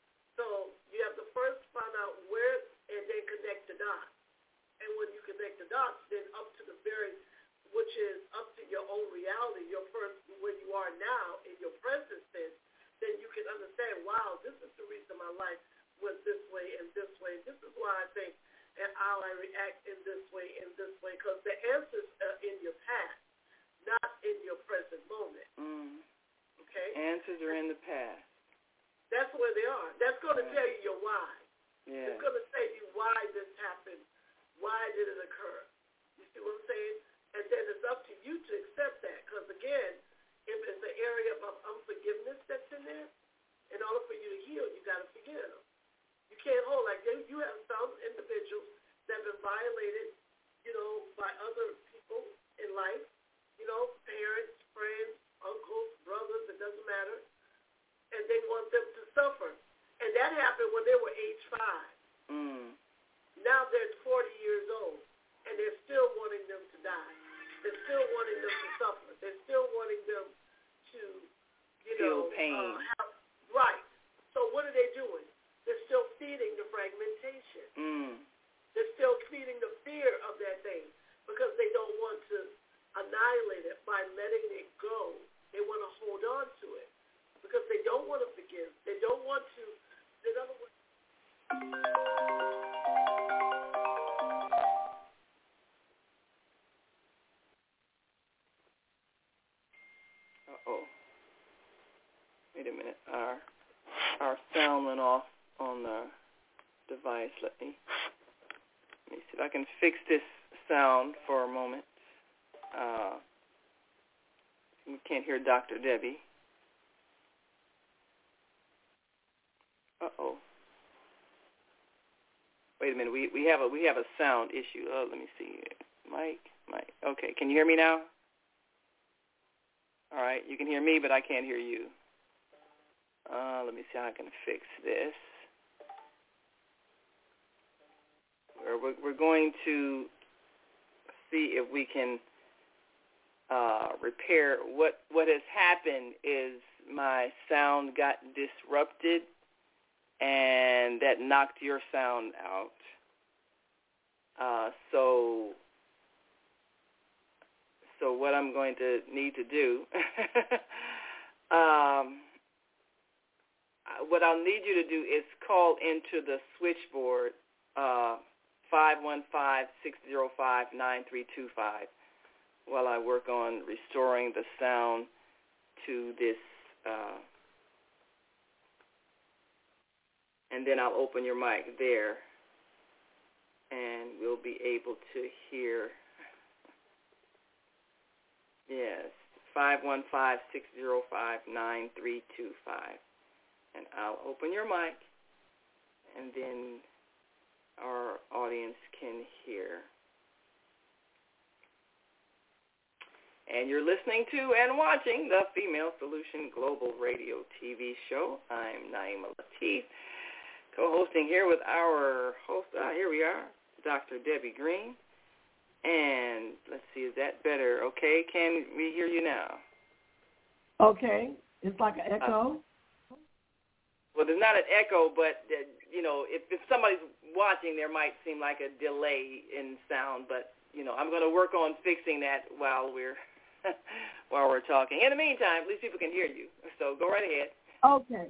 [SPEAKER 5] So you have to first find out where and then connect the dots. And when you connect the dots, then up to the very, which is up to your own reality, your first, where you are now in your present sense, then you can understand, wow, this is the reason my life went this way and this way. This is why I think and how I react in this way and this way, because the answers are in your past, not in your present moment.
[SPEAKER 4] Mm.
[SPEAKER 5] Okay?
[SPEAKER 4] Answers are in the past.
[SPEAKER 5] That's where they are. That's going to yeah. tell you your why.
[SPEAKER 4] Yeah.
[SPEAKER 5] It's going to tell you why this happened. Why did it occur? You see what I'm saying? And then it's up to you to accept that. Because, again, if it's an area of unforgiveness that's in there, in order for you to heal, you got to forgive. You can't hold, like, you have some individuals that have been violated, you know, by other people in life, you know, parents, friends, uncles, brothers, it doesn't matter. And they want them to suffer. And that happened when they were age five.
[SPEAKER 4] Mm.
[SPEAKER 5] Now they're forty years old, and they're still wanting them to die. They're still wanting them to suffer. They're still wanting them to, you
[SPEAKER 4] feel
[SPEAKER 5] know,
[SPEAKER 4] pain.
[SPEAKER 5] Uh, have, right. So what are they doing? They're still feeding the fragmentation.
[SPEAKER 4] Mm.
[SPEAKER 5] They're still feeding the fear of that thing because they don't
[SPEAKER 4] Uh-oh. Wait a minute. Our, our sound went off on the device. Let me, let me see if I can fix this sound for a moment. Uh, we can't hear Doctor Debbie. Uh-oh. Wait a minute. We we have a we have a sound issue. Oh, let me see. Mike, Mike. Okay, can you hear me now? All right, you can hear me, but I can't hear you. Uh, let me see how I can fix this. We're we're going to see if we can uh, repair what what has happened. Is my sound got disrupted, and that knocked your sound out. Uh, so, so what I'm going to need to do, um, what I'll need you to do is call into the switchboard, uh, five one five, six zero five, nine three two five, while I work on restoring the sound to this, uh, and then I'll open your mic there, and we'll be able to hear. Yes, five one five, six zero five, nine three two five. And I'll open your mic, and then our audience can hear. And you're listening to and watching the Female Solution Global Radio T V show. I'm Naima Latif, co-hosting here with our host. Ah, here we are, Doctor Debbie Green. And let's see, is that better? Okay, can we hear you now?
[SPEAKER 3] Okay, it's like an echo.
[SPEAKER 4] Uh, well, there's not an echo, but, uh, you know, if, if somebody's watching, there might seem like a delay in sound. But, you know, I'm going to work on fixing that while we're while we're talking. In the meantime, at least people can hear you. So go right ahead.
[SPEAKER 3] Okay.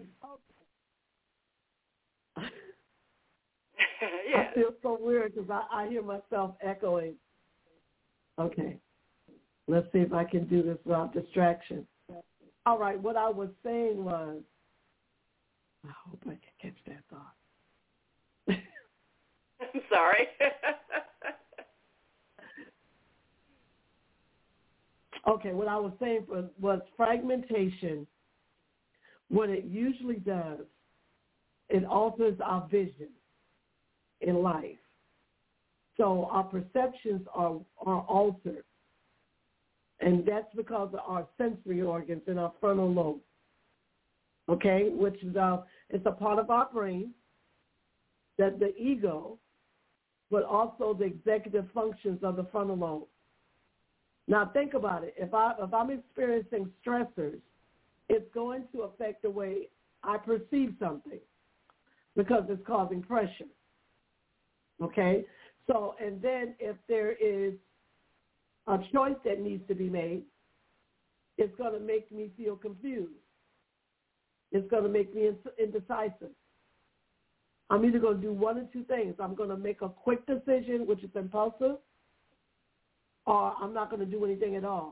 [SPEAKER 3] okay.
[SPEAKER 4] Yeah.
[SPEAKER 3] I feel so weird because I, I hear myself echoing. Okay. Let's see if I can do this without distraction. All right. What I was saying was, I hope I can catch that thought.
[SPEAKER 4] I'm sorry.
[SPEAKER 3] Okay, what I was saying was, was fragmentation, what it usually does, it alters our vision in life. So our perceptions are, are altered. And that's because of our sensory organs in our frontal lobe. Okay, which is uh, it's a part of our brain that the ego, but also the executive functions of the frontal lobe. Now think about it. If I if I'm experiencing stressors, it's going to affect the way I perceive something because it's causing pressure. Okay, so and then if there is a choice that needs to be made, it's going to make me feel confused. It's going to make me indecisive. I'm either going to do one or two things. I'm going to make a quick decision, which is impulsive, or I'm not going to do anything at all.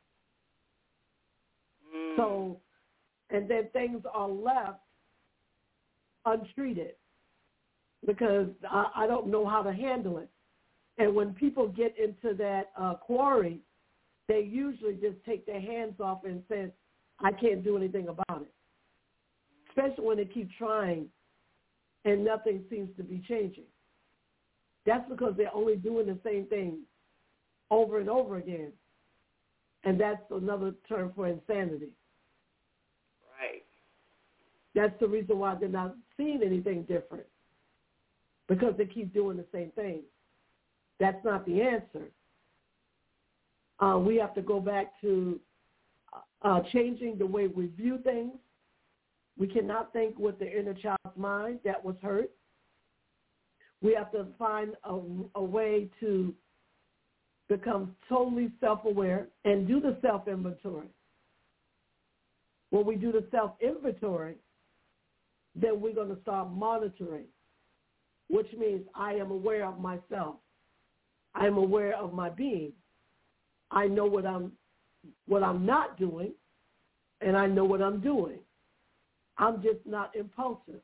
[SPEAKER 3] Mm. So, and then things are left untreated because I, I don't know how to handle it. And when people get into that uh, quarry, they usually just take their hands off and say, I can't do anything about it. Especially when they keep trying and nothing seems to be changing. That's because they're only doing the same thing over and over again. And that's another term for insanity.
[SPEAKER 4] Right.
[SPEAKER 3] That's the reason why they're not seeing anything different, because they keep doing the same thing. That's not the answer. Uh, we have to go back to uh, changing the way we view things. We cannot think with the inner child's mind that was hurt. We have to find a, a way to become totally self-aware and do the self-inventory. When we do the self-inventory, then we're going to start monitoring, which means I am aware of myself. I am aware of my being. I know what I'm what I'm not doing, and I know what I'm doing. I'm just not impulsive.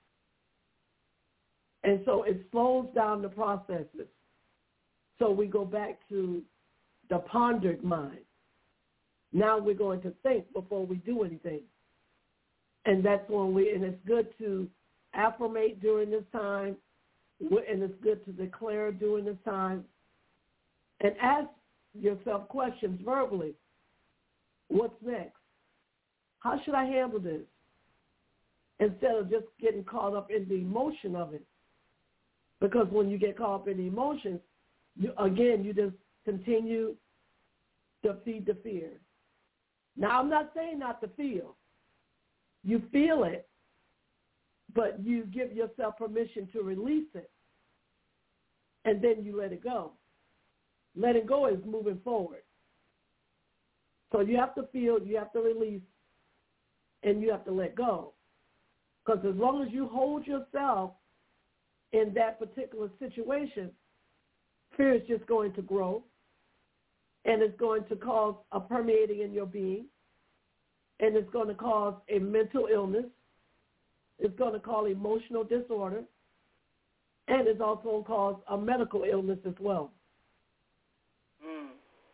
[SPEAKER 3] And so it slows down the processes. So we go back to the pondered mind. Now we're going to think before we do anything. And that's when we, and it's good to affirmate during this time, and it's good to declare during this time, and ask yourself questions verbally. What's next? How should I handle this? Instead of just getting caught up in the emotion of it. Because when you get caught up in the emotions, you, again, you just continue to feed the fear. Now, I'm not saying not to feel. You feel it, but you give yourself permission to release it, and then you let it go. Letting go is moving forward. So you have to feel, you have to release, and you have to let go. Because as long as you hold yourself in that particular situation, fear is just going to grow, and it's going to cause a permeating in your being, and it's going to cause a mental illness. It's going to cause emotional disorder, and it's also going to cause a medical illness as well.
[SPEAKER 4] Mm.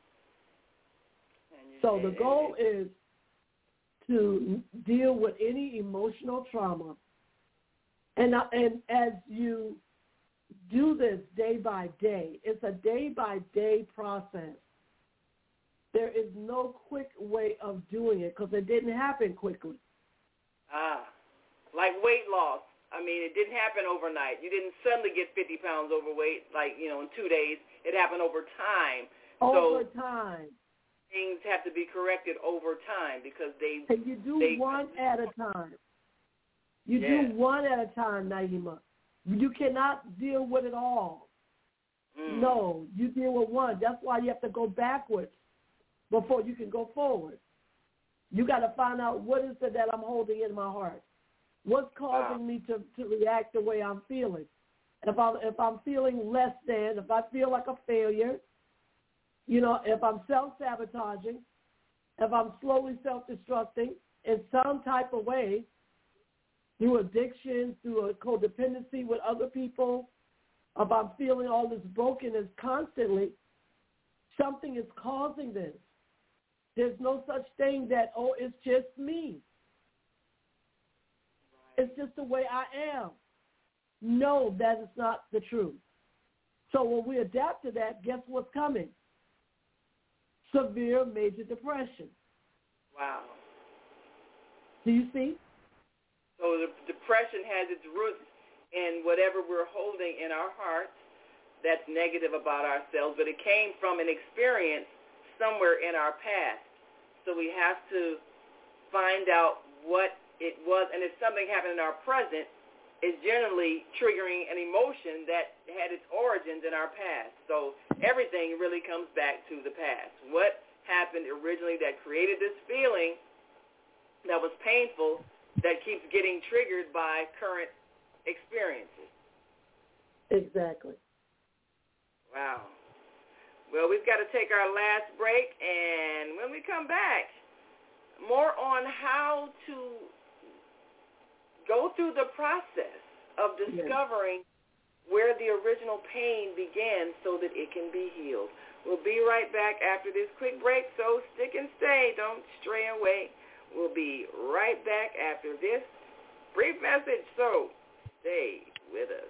[SPEAKER 3] So the goal is to deal with any emotional trauma. And, and as you do this day by day, it's a day-by-day process. There is no quick way of doing it because it didn't happen quickly.
[SPEAKER 4] Ah, like weight loss. I mean, it didn't happen overnight. You didn't suddenly get fifty pounds overweight, like, you know, in two days. It happened over time.
[SPEAKER 3] Over
[SPEAKER 4] so
[SPEAKER 3] time.
[SPEAKER 4] Things have to be corrected over time because they...
[SPEAKER 3] And you do
[SPEAKER 4] they,
[SPEAKER 3] one at a time. You
[SPEAKER 4] yeah.
[SPEAKER 3] do one at a time, Naima. You cannot deal with it all. Mm. No, you deal with one. That's why you have to go backwards before you can go forward. You got to find out what is it that I'm holding in my heart. What's causing wow. me to, to react the way I'm feeling? If I'm, if I'm feeling less than, if I feel like a failure, you know, if I'm self-sabotaging, if I'm slowly self-destructing in some type of way, through addiction, through a codependency with other people, if I'm feeling all this brokenness constantly, something is causing this. There's no such thing that, oh, it's just me. It's just the way I am. No, that is not the truth. So when we adapt to that, guess what's coming? Severe major depression.
[SPEAKER 4] Wow.
[SPEAKER 3] Do you see?
[SPEAKER 4] So the depression has its roots in whatever we're holding in our hearts that's negative about ourselves, but it came from an experience somewhere in our past. So we have to find out what it was, and if something happened in our present, it's generally triggering an emotion that had its origins in our past. So everything really comes back to the past. What happened originally that created this feeling that was painful that keeps getting triggered by current experiences?
[SPEAKER 3] Exactly.
[SPEAKER 4] Wow. Well, we've got to take our last break, and when we come back, more on how to go through the process of discovering yes. where the original pain began so that it can be healed. We'll be right back after this quick break, so stick and stay. Don't stray away. We'll be right back after this brief message, so stay with us.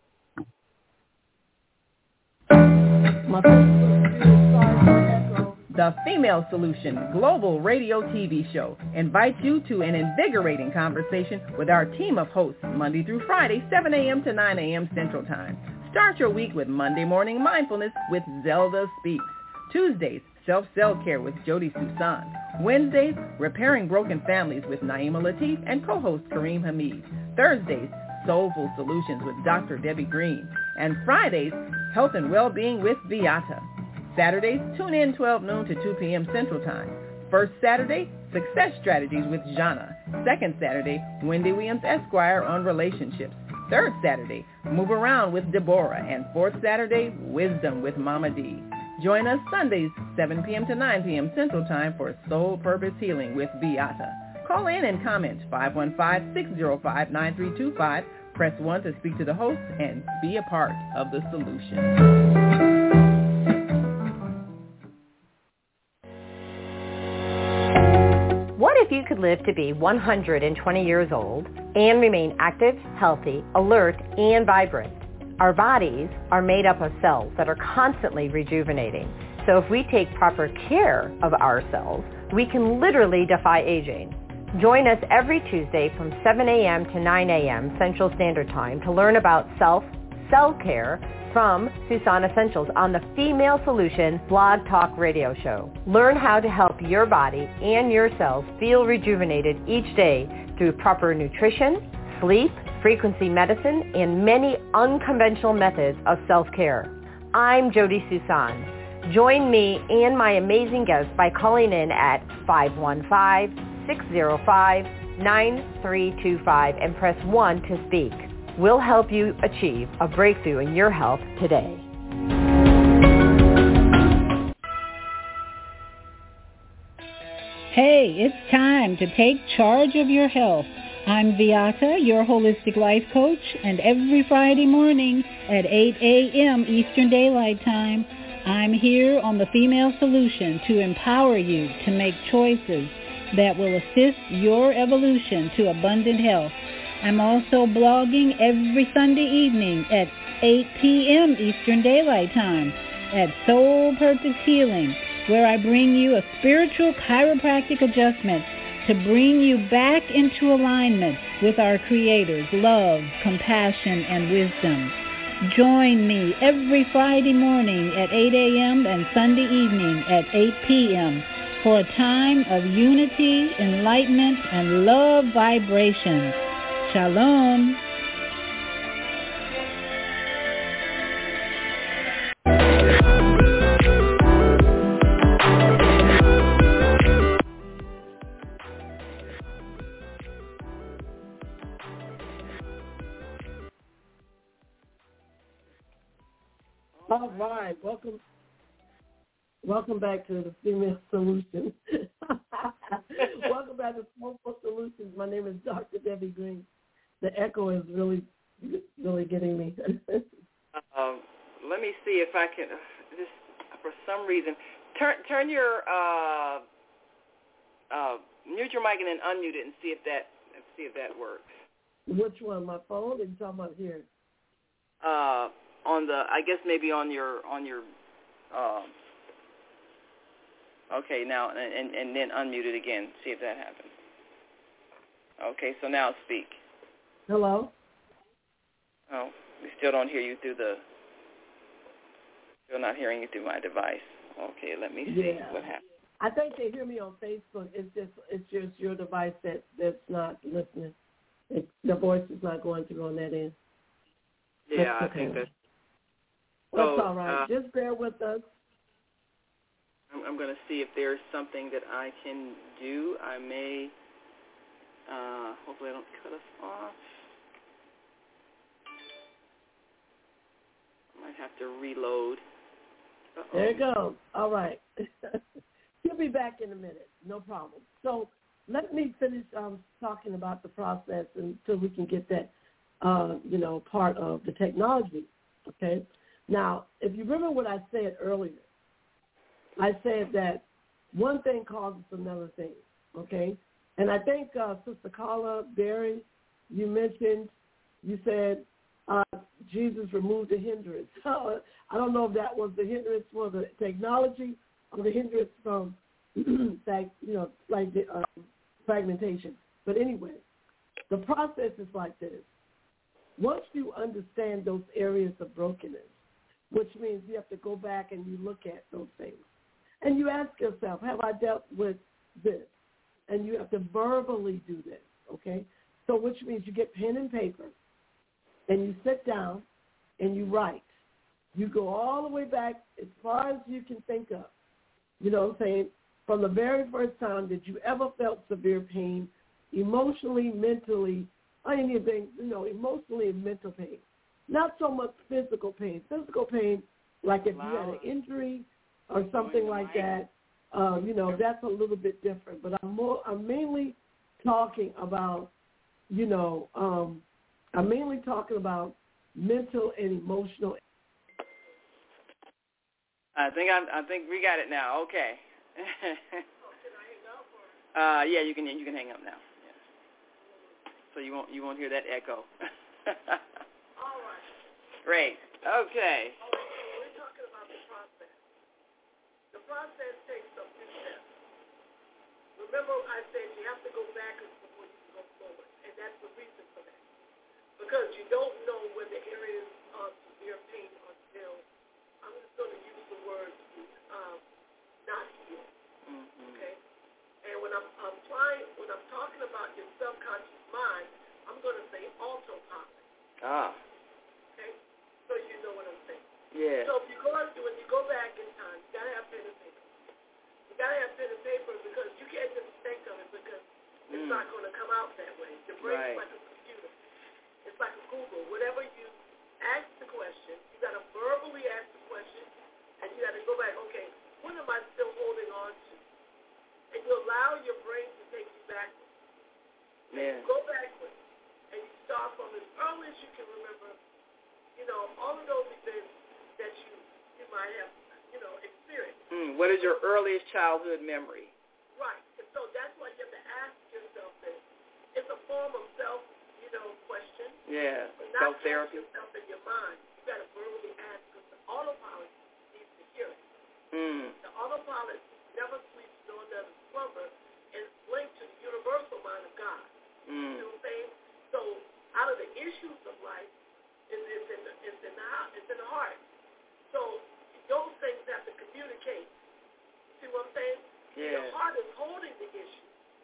[SPEAKER 2] The Female Solution Global Radio T V Show invites you to an invigorating conversation with our team of hosts Monday through Friday, seven a.m. to nine a.m. Central Time. Start your week with Monday Morning Mindfulness with Zelda Speaks. Tuesdays, Self-Cell-Care with Jody Susan. Wednesdays, Repairing Broken Families with Naima Latif and co-host Kareem Hamid. Thursdays, Soulful Solutions with Doctor Debbie Green. And Fridays, Health and Well-Being with Viata. Saturdays, tune in twelve noon to two p.m. Central Time. First Saturday, Success Strategies with Jana. Second Saturday, Wendy Williams Esquire on relationships. Third Saturday, Move Around with Deborah. And fourth Saturday, Wisdom with Mama D. Join us Sundays, seven p.m. to nine p.m. Central Time for Soul Purpose Healing with Beata. Call in and comment five one five, six zero five, nine three two five. Press one to speak to the host and be a part of the solution.
[SPEAKER 18] What if you could live to be one hundred twenty years old and remain active, healthy, alert, and vibrant? Our bodies are made up of cells that are constantly rejuvenating. So if we take proper care of our cells, we can literally defy aging. Join us every Tuesday from seven a.m. to nine a.m. Central Standard Time to learn about self-cell care from Susan Essentials on the Female Solution Blog Talk Radio Show. Learn how to help your body and your cells feel rejuvenated each day through proper nutrition, sleep, frequency medicine, and many unconventional methods of self-care. I'm Jody Susan. Join me and my amazing guests by calling in at five one five, six zero five, nine three two five and press one to speak. We'll help you achieve a breakthrough in your health today.
[SPEAKER 9] Hey, it's time to take charge of your health. I'm Beata, your holistic life coach, and every Friday morning at eight a.m. Eastern Daylight Time, I'm here on the Female Solution to empower you to make choices that will assist your evolution to abundant health. I'm also blogging every Sunday evening at eight p.m. Eastern Daylight Time at Soul Purpose Healing, where I bring you a spiritual chiropractic adjustment to bring you back into alignment with our Creator's love, compassion, and wisdom. Join me every Friday morning at eight a.m. and Sunday evening at eight p.m. for a time of unity, enlightenment, and love vibrations. Shalom.
[SPEAKER 3] All right, welcome, welcome back to the Female Solution. Welcome back to Soulful Solutions. My name is Doctor Debbie Green. The echo is really, really getting me.
[SPEAKER 4] um, let me see if I can. Just for some reason, turn turn your uh, uh, mute your mic and then unmute it and see if that see if that works.
[SPEAKER 3] Which one? My phone? Or you talking about here?
[SPEAKER 4] Uh. On the, I guess maybe on your, on your, um, okay, now, and, and then unmute it again, see if that happens. Okay, so now speak.
[SPEAKER 3] Hello?
[SPEAKER 4] Oh, we still don't hear you through the, still not hearing you through my device. Okay, let me see
[SPEAKER 3] yeah.
[SPEAKER 4] what happens.
[SPEAKER 3] I think they hear me on Facebook. It's just, it's just your device that, that's not listening. It, the voice is not going through on that end.
[SPEAKER 4] Yeah,
[SPEAKER 3] that's
[SPEAKER 4] I think that's,
[SPEAKER 3] That's
[SPEAKER 4] so,
[SPEAKER 3] all right.
[SPEAKER 4] Uh,
[SPEAKER 3] Just bear with us.
[SPEAKER 4] I'm, I'm going to see if there's something that I can do. I may, uh, hopefully I don't cut us off. I might have to reload. Uh-oh.
[SPEAKER 3] There you go. All right. He'll be back in a minute. No problem. So let me finish um, talking about the process until we can get that, uh, you know, part of the technology, okay? Now, if you remember what I said earlier, I said that one thing causes another thing, okay? And I think uh, Sister Carla Berry, you mentioned, you said uh, Jesus removed the hindrance. So I don't know if that was the hindrance for the technology or the hindrance from, like, you know, like the uh, fragmentation. But anyway, the process is like this. Once you understand those areas of brokenness, which means you have to go back and you look at those things. And you ask yourself, have I dealt with this? And you have to verbally do this, okay? So which means you get pen and paper, and you sit down, and you write. You go all the way back as far as you can think of. You know what I'm saying? From the very first time that you ever felt severe pain, emotionally, mentally, anything, you know, emotionally and mental pain. Not so much physical pain. Physical pain, like if you had an injury, or something like that, uh, you know, that's a little bit different. But I'm more, I'm mainly talking about, you know, um, I'm mainly talking about mental and emotional.
[SPEAKER 4] I think I'm, I think we got it now. Okay. uh, yeah, you can you can hang up now. Yeah. So you won't you won't hear that echo.
[SPEAKER 5] All right.
[SPEAKER 4] Great. Okay.
[SPEAKER 5] All right. So we're talking about the process. The process takes a few steps. Remember, I said you have to go backwards before you can go forward, and that's the reason for that. Because you don't know when the areas of severe pain are still, I'm just going to use the word um, not healed. Mm-hmm. Okay? And when I'm, I'm trying, when I'm talking about your subconscious mind, I'm going to say autopilot.
[SPEAKER 4] Ah.
[SPEAKER 5] Okay? So you know what I'm saying.
[SPEAKER 4] Yeah.
[SPEAKER 5] So if you go, when you go back in time, you got to have pen and paper. You got to have pen and paper because you can't just think of it because it's mm. not going to come out that way. Your brain's
[SPEAKER 4] right.
[SPEAKER 5] like a computer. It's like a Google. Whatever you ask the question, you got to verbally ask the question, and you got to go back, okay, what am I still holding on to? And you allow your brain to take you backwards.
[SPEAKER 4] Yeah.
[SPEAKER 5] And you go backwards, and you start from as early as you can remember, you know, all of those events that you, you might have, you know, experienced.
[SPEAKER 4] Mm, what is your earliest childhood memory?
[SPEAKER 5] Right. And so that's why you have to ask yourself this. It's a form of self, you know, question.
[SPEAKER 4] Yeah.
[SPEAKER 5] Not
[SPEAKER 4] self-therapy.
[SPEAKER 5] Yourself in your mind. You got to verbally ask because the autopilot needs to hear it.
[SPEAKER 4] Mm.
[SPEAKER 5] The autopilot never sleeps nor does it slumber, and it's linked to the universal mind of God.
[SPEAKER 4] Mm.
[SPEAKER 5] You know what I'm saying? So out of the issues of life, it's, it's, in the, it's, in the, it's in the heart. So those things have to communicate. See what I'm saying?
[SPEAKER 4] Yeah.
[SPEAKER 5] The heart is holding the issue.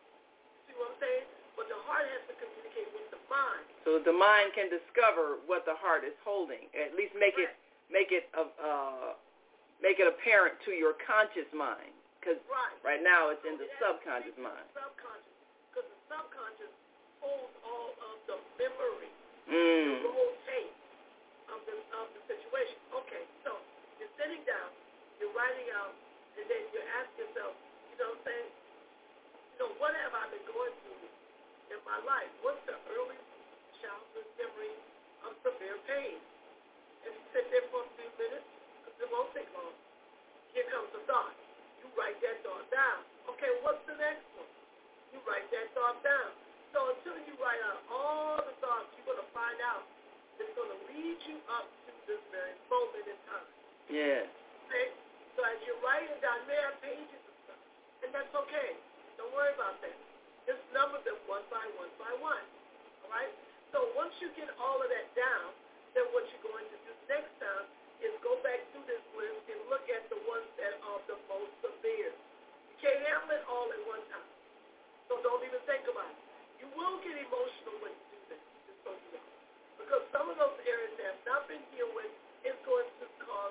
[SPEAKER 5] See what I'm saying? But the heart has to communicate with the mind.
[SPEAKER 4] So the mind can discover what the heart is holding. At least make right. it make it uh, make it apparent to your conscious mind. Because
[SPEAKER 5] right.
[SPEAKER 4] right now it's in
[SPEAKER 5] so
[SPEAKER 4] the
[SPEAKER 5] it
[SPEAKER 4] subconscious mind.
[SPEAKER 5] Subconscious, because the subconscious holds all of the memory,
[SPEAKER 4] mm.
[SPEAKER 5] the whole tape of the of the situation. Okay, so you're sitting down, you're writing out, and then you ask yourself, you know what I'm saying? You know, what have I been going through in my life? What's the early childhood memory of severe pain? And you sit there for a few minutes, because it won't take long. Here comes the thought. You write that thought down. Okay, what's the next one? You write that thought down. So until you write out all the thoughts, you're going to find out it's going to lead you up to this very moment in time.
[SPEAKER 4] Yeah.
[SPEAKER 5] Okay? So as you're writing down, you may have pages and stuff, and that's okay. Don't worry about that. Just number them one by one by one. All right? So once you get all of that down, then what you're going to do next time is go back through this list and look at the ones that are the most severe. You can't handle it all at one time. So don't even think about it. You will get emotional when you do this, just so you know. Because some of those areas that have not been healed with is going to cause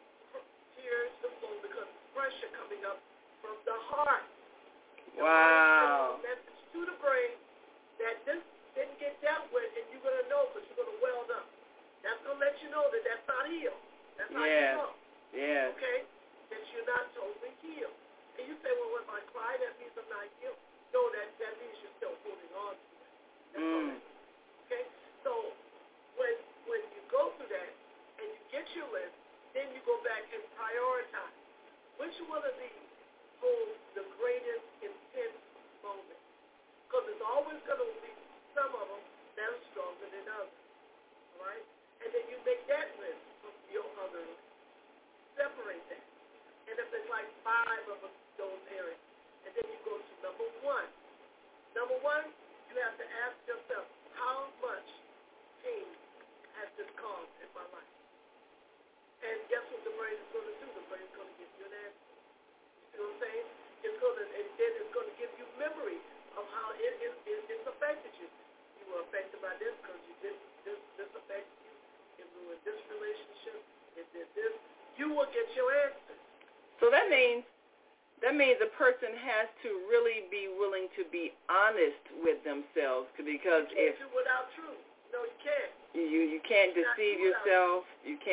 [SPEAKER 5] tears to flow because of pressure coming up from the heart.
[SPEAKER 4] Wow.
[SPEAKER 5] A message to the brain that this didn't get dealt with, and you're going to know because you're going to weld up. That's going to let you know that that's not healed. That's how
[SPEAKER 4] yeah.
[SPEAKER 5] you know.
[SPEAKER 4] Yeah.
[SPEAKER 5] Okay? That you're not totally healed. And you say, well, if I cry, that means I'm not healed. No, that, that means you're still holding on to it. That's
[SPEAKER 4] mm.
[SPEAKER 5] all that means. Okay? So when when you go through that and you get your list, then you go back and prioritize. Which one of these holds the greatest intense moment? Because there's always going to be some of them that are stronger than others. All right? And then you make that list of your other list. Separate that. And if it's like five of those areas, and then you go to number one. Number one, you have to ask yourself, how much pain has this caused in my life? And guess what the brain is going to do? The brain is going to give you an answer. You see what I'm saying? It's going to, and then it's going to give you memory of how it, it, it, it's affected you. You were affected by this because you did this, this affected you. It ruined this relationship. It did this. You will get your answer.
[SPEAKER 4] So that means that means a person has to really be willing to be honest with themselves, because
[SPEAKER 5] you can't
[SPEAKER 4] if
[SPEAKER 5] do without truth, no, you can't.
[SPEAKER 4] You you can't deceive yourself. You can't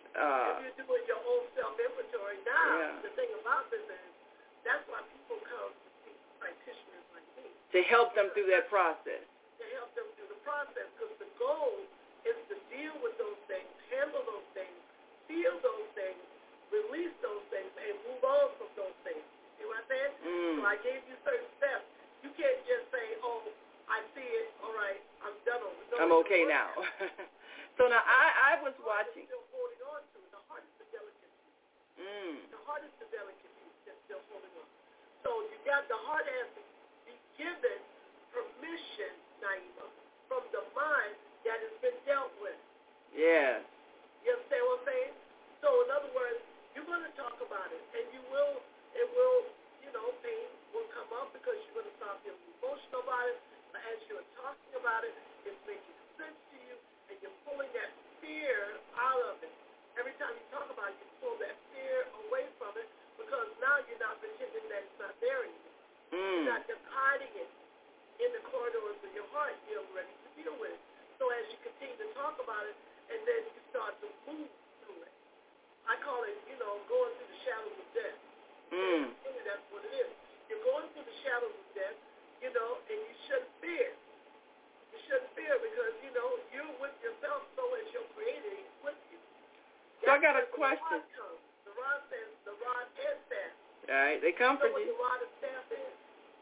[SPEAKER 4] Uh,
[SPEAKER 5] if you're doing your own self-inventory. Now,
[SPEAKER 4] yeah.
[SPEAKER 5] the thing about this is, that's why people come to see practitioners like me.
[SPEAKER 4] To help them through that process.
[SPEAKER 5] To help them through the process, because the goal is to deal with those things, handle those things, feel those things, release those things, and move on from those things. See what I'm saying?
[SPEAKER 4] Mm.
[SPEAKER 5] So I gave you certain steps. You can't just say, oh, I see it, all right, I'm done over. No,
[SPEAKER 4] I'm okay now. So now I, I was
[SPEAKER 5] the
[SPEAKER 4] watching.
[SPEAKER 5] Still holding on to it. The heart is the delicate piece.
[SPEAKER 4] Mm.
[SPEAKER 5] The heart is the delicate piece that's still holding on. So you got the heart has to be given permission, Naima, from the mind that has been dealt with.
[SPEAKER 4] Yeah.
[SPEAKER 5] You understand what I'm saying? So in other words, you're going to talk about it, and you will, it will, you know, pain will come up because you're going to start feeling emotional about it. But as you're talking about it, it's making sense to you, and you're pulling that fear out of it. Every time you talk about it, you pull that fear away from it because now you're not pretending that it's not there anymore.
[SPEAKER 4] Mm.
[SPEAKER 5] You're not just hiding it in the corridors of your heart. You're ready to deal with it. So as you continue to talk about it, and then you start to move through it. I call it, you know, going through the shadows of death.
[SPEAKER 4] Mm.
[SPEAKER 5] And that's what it is. You're going through the shadows of death, you know, and you shouldn't fear. You shouldn't fear because, you know, you're with yourself, so is your Creator. He's with you.
[SPEAKER 4] So I got a
[SPEAKER 5] That's
[SPEAKER 4] question.
[SPEAKER 5] The rod comes. The rod says, the rod and staff.
[SPEAKER 4] All right, they comfort
[SPEAKER 5] you. Know what
[SPEAKER 4] you.
[SPEAKER 5] the rod and staff is?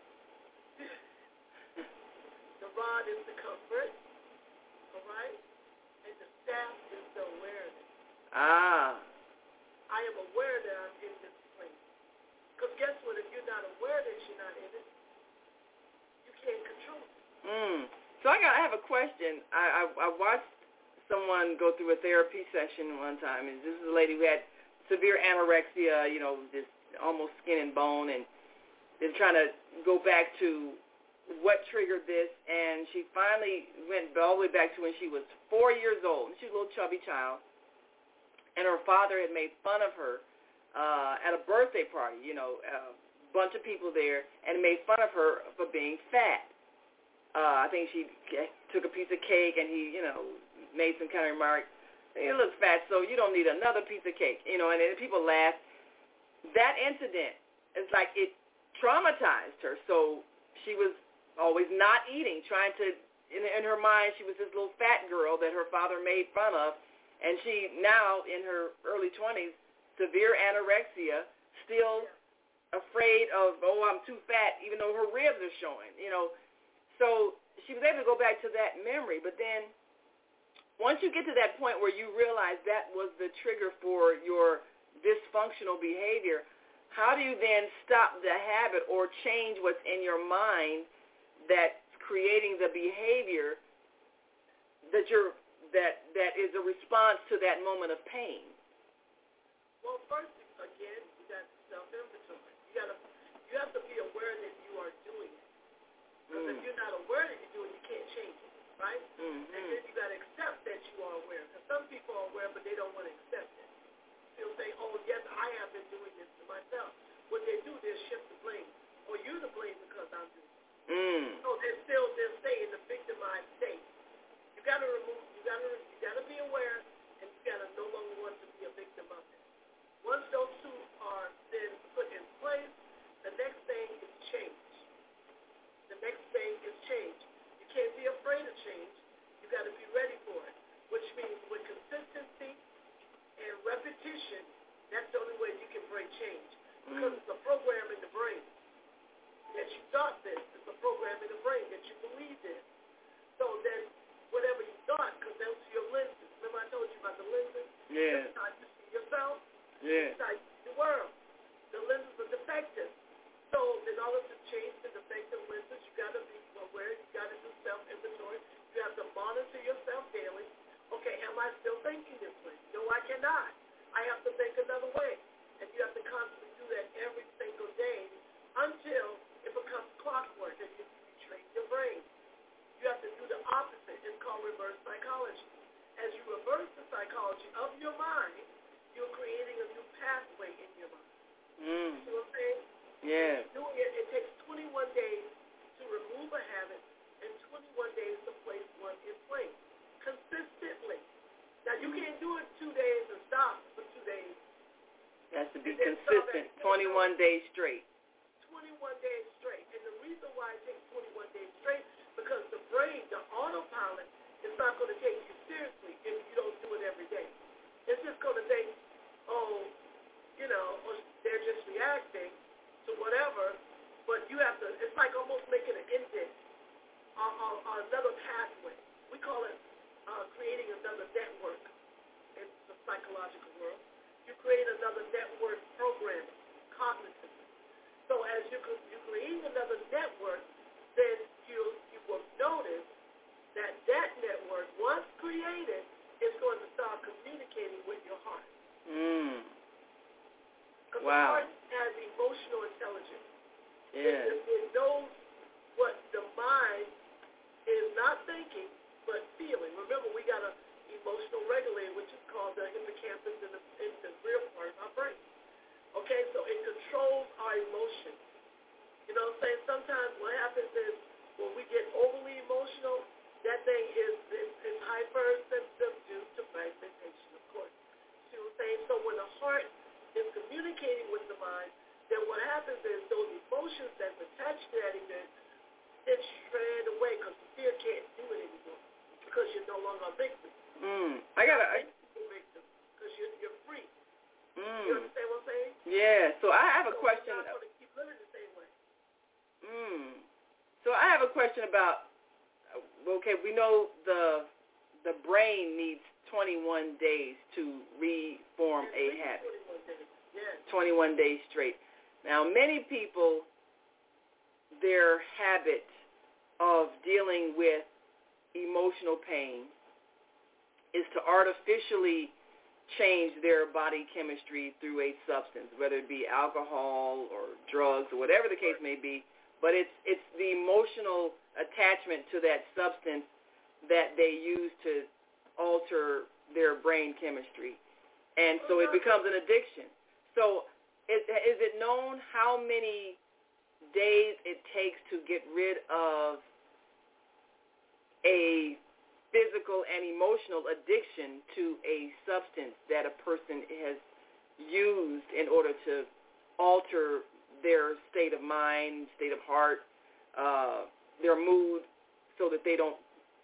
[SPEAKER 5] The rod is the comfort, all right? And the staff is the awareness.
[SPEAKER 4] Ah.
[SPEAKER 5] I am aware that I'm in this place. Because guess what? If you're not aware that you're not in it, you can't control it.
[SPEAKER 4] Mm. So I got. I have a question. I, I I watched someone go through a therapy session one time, and this is a lady who had severe anorexia. You know, just almost skin and bone, and been trying to go back to what triggered this, and she finally went all the way back to when she was four years old. She was a little chubby child, and her father had made fun of her uh, at a birthday party, you know, a bunch of people there, and made fun of her for being fat. Uh, I think she took a piece of cake, and he, you know, made some kind of remark, it looks fat, so you don't need another piece of cake, you know, and then people laughed. That incident, it's like it traumatized her, so she was always not eating, trying to, in, in her mind, she was this little fat girl that her father made fun of, and she now, in her early twenties, severe anorexia, still afraid of, oh, I'm too fat, even though her ribs are showing, you know. So she was able to go back to that memory, but then once you get to that point where you realize that was the trigger for your dysfunctional behavior, how do you then stop the habit or change what's in your mind that's creating the behavior that you're that that is a response to that moment of pain?
[SPEAKER 5] Well, first, again, you got self-inventory. You got to you have to be aware that you are doing it. Because mm. if you're not aware that you're doing it, you can't change it, right?
[SPEAKER 4] Mm-hmm.
[SPEAKER 5] And then you got to accept that you are aware. Because some people are aware, but they don't want to accept it. They'll say, oh, yes, I have been doing this to myself. What they do, they shift the blame. Oh, you're the blame because I'm doing it.
[SPEAKER 4] Mm.
[SPEAKER 5] So they're still they'll stay in the victimized state. You got to remove. You got to you got to be aware, and you got to no longer want to be a victim of it. Once those two are then put in place, the next thing is change. The next thing is change. You can't be afraid of change. You got to be ready for it, which means with consistency and repetition, that's the only way you can bring change. Because mm. it's a program in the brain that you thought this. It's a program in the brain that you believed in. So then whatever you thought, because those are your lenses. Remember I told you about the lenses?
[SPEAKER 4] Yeah.
[SPEAKER 5] That's how you see yourself.
[SPEAKER 4] Yeah.
[SPEAKER 5] That's how you see the world. The lenses are defective. So in order to change the defective lenses, you got to be aware. You got to do self-inventory. You have to monitor yourself daily. Okay, am I still thinking this way? No, I cannot. I have to think another way. And you have to constantly do that every single day until it becomes clockwork and you, you train your brain. You have to do the opposite. It's called reverse psychology. As you reverse the psychology of your mind, you're creating a new pathway in your mind.
[SPEAKER 4] Mm.
[SPEAKER 5] You know what I'm saying?
[SPEAKER 4] Yeah.
[SPEAKER 5] Doing it, it takes twenty-one days to remove a habit and twenty-one days to place one in place consistently. Now, you can't do it two days and stop.
[SPEAKER 4] twenty-one days straight.
[SPEAKER 5] twenty-one days straight. And the reason why it takes twenty-one days straight, because the brain, the autopilot, is not going to take you seriously if you don't do it every day. It's just going to think, oh, you know, or they're just reacting to whatever, but you have to, it's like almost making an indent on, on, on another pathway. We call it uh, creating another network in the psychological world. You create another network programming, cognitively. So as you, you create another network, then you, you will notice that that network, once created, is going to start communicating with your heart.
[SPEAKER 4] Mm.
[SPEAKER 5] Because
[SPEAKER 4] Wow.
[SPEAKER 5] the heart has emotional intelligence.
[SPEAKER 4] Yes.
[SPEAKER 5] It, it knows what the mind is not thinking, but feeling. Remember, we got an emotional regulator, which is called the hippocampus in the, in the rear part of our brain. Okay, so it controls our emotions. You know what I'm saying? Sometimes what happens is when we get overly emotional, that thing is, is, is hypersensitive due to fragmentation, of course. See what I'm saying? So when the heart is communicating with the mind, then what happens is those emotions that's attached to that event, it's strayed away because the fear can't do it anymore because you're no longer a victim.
[SPEAKER 4] Mm. I got to...
[SPEAKER 5] victim because you're, you're free.
[SPEAKER 4] Mm.
[SPEAKER 5] You understand what I'm saying?
[SPEAKER 4] Yeah, so I have a
[SPEAKER 5] so
[SPEAKER 4] question.
[SPEAKER 5] You're not going to keep living the same way.
[SPEAKER 4] Mm. So I have a question about, okay, we know the the brain needs twenty-one days to reform a habit.
[SPEAKER 5] twenty-one days. Yes.
[SPEAKER 4] twenty-one days straight. Now, many people, their habit of dealing with emotional pain is to artificially change their body chemistry through a substance, whether it be alcohol or drugs or whatever the case may be. But it's it's the emotional attachment to that substance that they use to alter their brain chemistry. And so it becomes an addiction. So is, is it known how many days it takes to get rid of a physical and emotional addiction to a substance that a person has used in order to alter their state of mind, state of heart, uh, their mood, so that they don't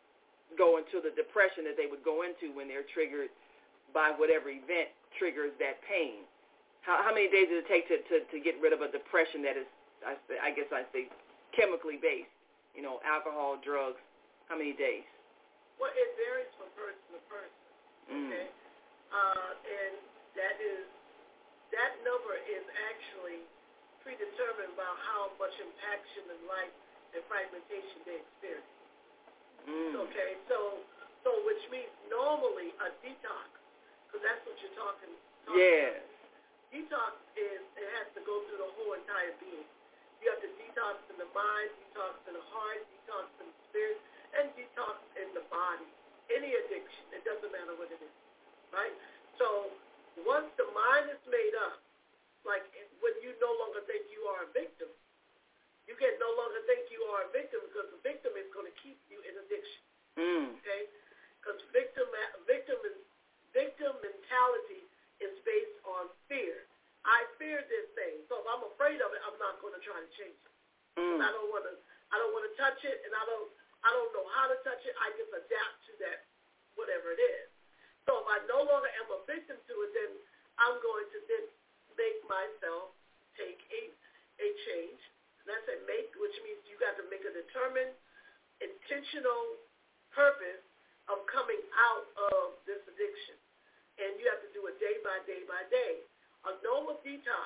[SPEAKER 4] go into the depression that they would go into when they're triggered by whatever event triggers that pain? How, how many days does it take to, to, to get rid of a depression that is, I, say, I guess I say, chemically based? You know, alcohol, drugs. How many days?
[SPEAKER 5] Well, it varies from person to person. Okay,
[SPEAKER 4] Mm.
[SPEAKER 5] uh, and that is that number is actually predetermined by how much impaction in life and fragmentation they experience.
[SPEAKER 4] Mm.
[SPEAKER 5] Okay, so so which means normally a detox, because that's what you're talking. talking
[SPEAKER 4] Yes.
[SPEAKER 5] about. Detox is it has to go through the whole entire being. You have to detox in the mind, detox in the heart, detox in the spirit, and detox in the body. Any addiction, it doesn't matter what it is, right? So once the mind is made up, like when you no longer think you are a victim, you can no longer think you are a victim because the victim is going to keep you in addiction.
[SPEAKER 4] Mm.
[SPEAKER 5] Okay, because victim victim is victim mentality is based on fear. I fear this thing, so if I'm afraid of it, I'm not going to try to change it.
[SPEAKER 4] Mm.
[SPEAKER 5] I don't want to. I don't want to touch it, and I don't. I don't know how to touch it. I just adapt to that, whatever it is. So if I no longer am a victim to it, then I'm going to then make myself take a a change. And that's a make, which means you got to make a determined, intentional purpose of coming out of this addiction. And you have to do it day by day by day. A normal detox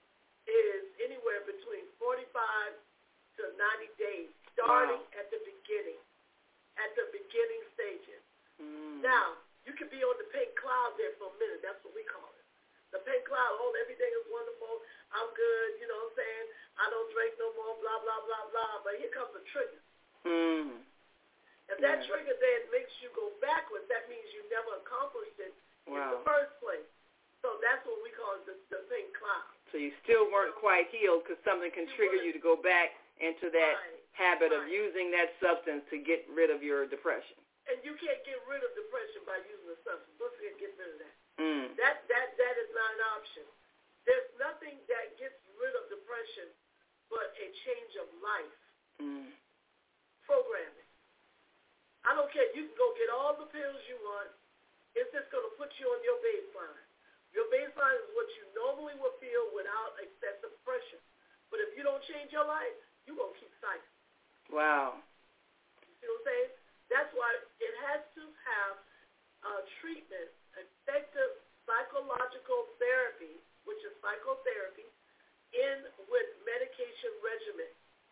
[SPEAKER 5] is anywhere between forty-five to ninety days, starting
[SPEAKER 4] Wow.
[SPEAKER 5] at the beginning, at the beginning stages.
[SPEAKER 4] Mm.
[SPEAKER 5] Now, you could be on the pink cloud there for a minute. That's what we call it. The pink cloud, oh, everything is wonderful. I'm good, you know what I'm saying? I don't drink no more, blah, blah, blah, blah. But here comes the trigger.
[SPEAKER 4] Mm.
[SPEAKER 5] If that
[SPEAKER 4] Yeah.
[SPEAKER 5] trigger then makes you go backwards, that means you never accomplished it in
[SPEAKER 4] Wow.
[SPEAKER 5] the first place. So that's what we call the, the pink cloud.
[SPEAKER 4] So you still weren't quite healed because something can trigger you to go back into that
[SPEAKER 5] Right.
[SPEAKER 4] habit of
[SPEAKER 5] Right.
[SPEAKER 4] using that substance to get rid of your depression.
[SPEAKER 5] And you can't get rid of depression by using the substance. Let's get rid of that.
[SPEAKER 4] Mm.
[SPEAKER 5] That that that is not an option. There's nothing that gets rid depression, but a change of life.
[SPEAKER 4] Mm.
[SPEAKER 5] Programming. I don't care. You can go get all the pills you want. It's just going to put you on your baseline. Your baseline is what you normally would feel without excessive pressure. But if you don't change your life, you're going to keep cycling.
[SPEAKER 4] Wow.
[SPEAKER 5] You see what I'm saying? That's why it has to have uh, treatment, effective psychological therapy, which is psychotherapy, in with medication regimen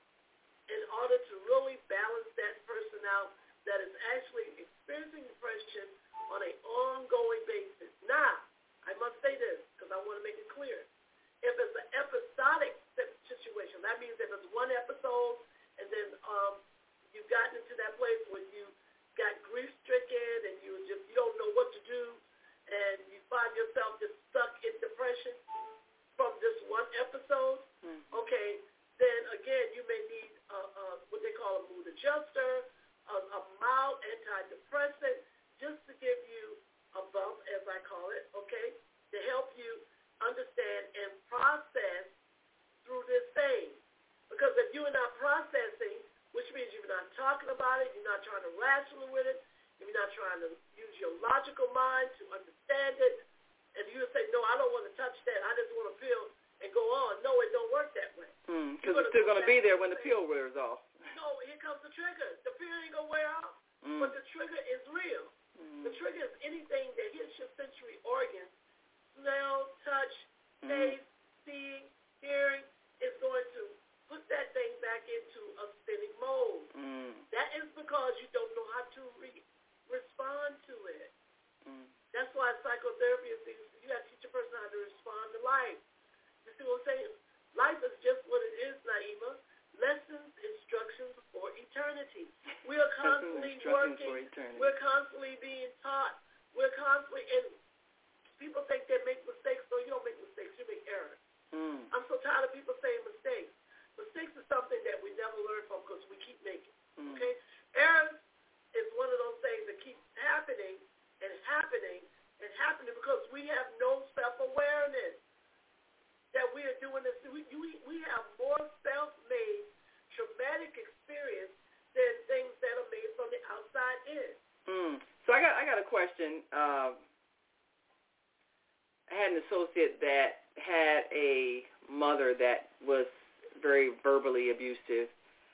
[SPEAKER 5] in order to really balance that person out that is actually experiencing depression on an ongoing basis. Now, I must say this because I want to make it clear. If it's an episodic situation, that means if it's one episode and then um, you've gotten into that place where you got grief-stricken and you just you don't know what to do and you find yourself just stuck in depression from this one episode, mm-hmm. okay, then again you may need a, a, what they call a mood adjuster, a, a mild antidepressant, just to give you a bump, as I call it, okay, to help you understand and process through this thing. Because if you're not processing, which means you're not talking about it, you're not trying to rational with it, you're not trying to use your logical mind to understand it, and you say, no, I don't want to touch that, I just want to feel and go on. No, it don't work that way.
[SPEAKER 4] Because mm, it's still going to be there when the pill wears off.
[SPEAKER 5] No, here comes the trigger. The pill ain't going to wear off, mm. but the trigger is real. Mm. The trigger is anything that hits your sensory organs, smell, touch, taste, mm. seeing, hearing, is going to put that thing back into a spinning mode.
[SPEAKER 4] Mm.
[SPEAKER 5] That is because you don't know how to re- respond to it.
[SPEAKER 4] Mm.
[SPEAKER 5] That's why psychotherapy is things, you got to teach a person how to respond to life. You see what I'm saying? Life is just what it is, Naima. Lessons, instructions for eternity. We are constantly working. We're constantly being taught. We're constantly, and people think they make mistakes. No, you don't make mistakes. You make errors.
[SPEAKER 4] Mm.
[SPEAKER 5] I'm so tired of people saying mistakes. Mistakes is something that we never learn from because we keep making.
[SPEAKER 4] Mm.
[SPEAKER 5] Okay? Errors is one of those things that keep happening and happening and happening because we have no self-awareness that we are doing this. We, we, we have more self-made traumatic experience than things that are made from the outside in.
[SPEAKER 4] Mm. So I got I got a question. Uh, I had an associate that had a mother that was very verbally abusive,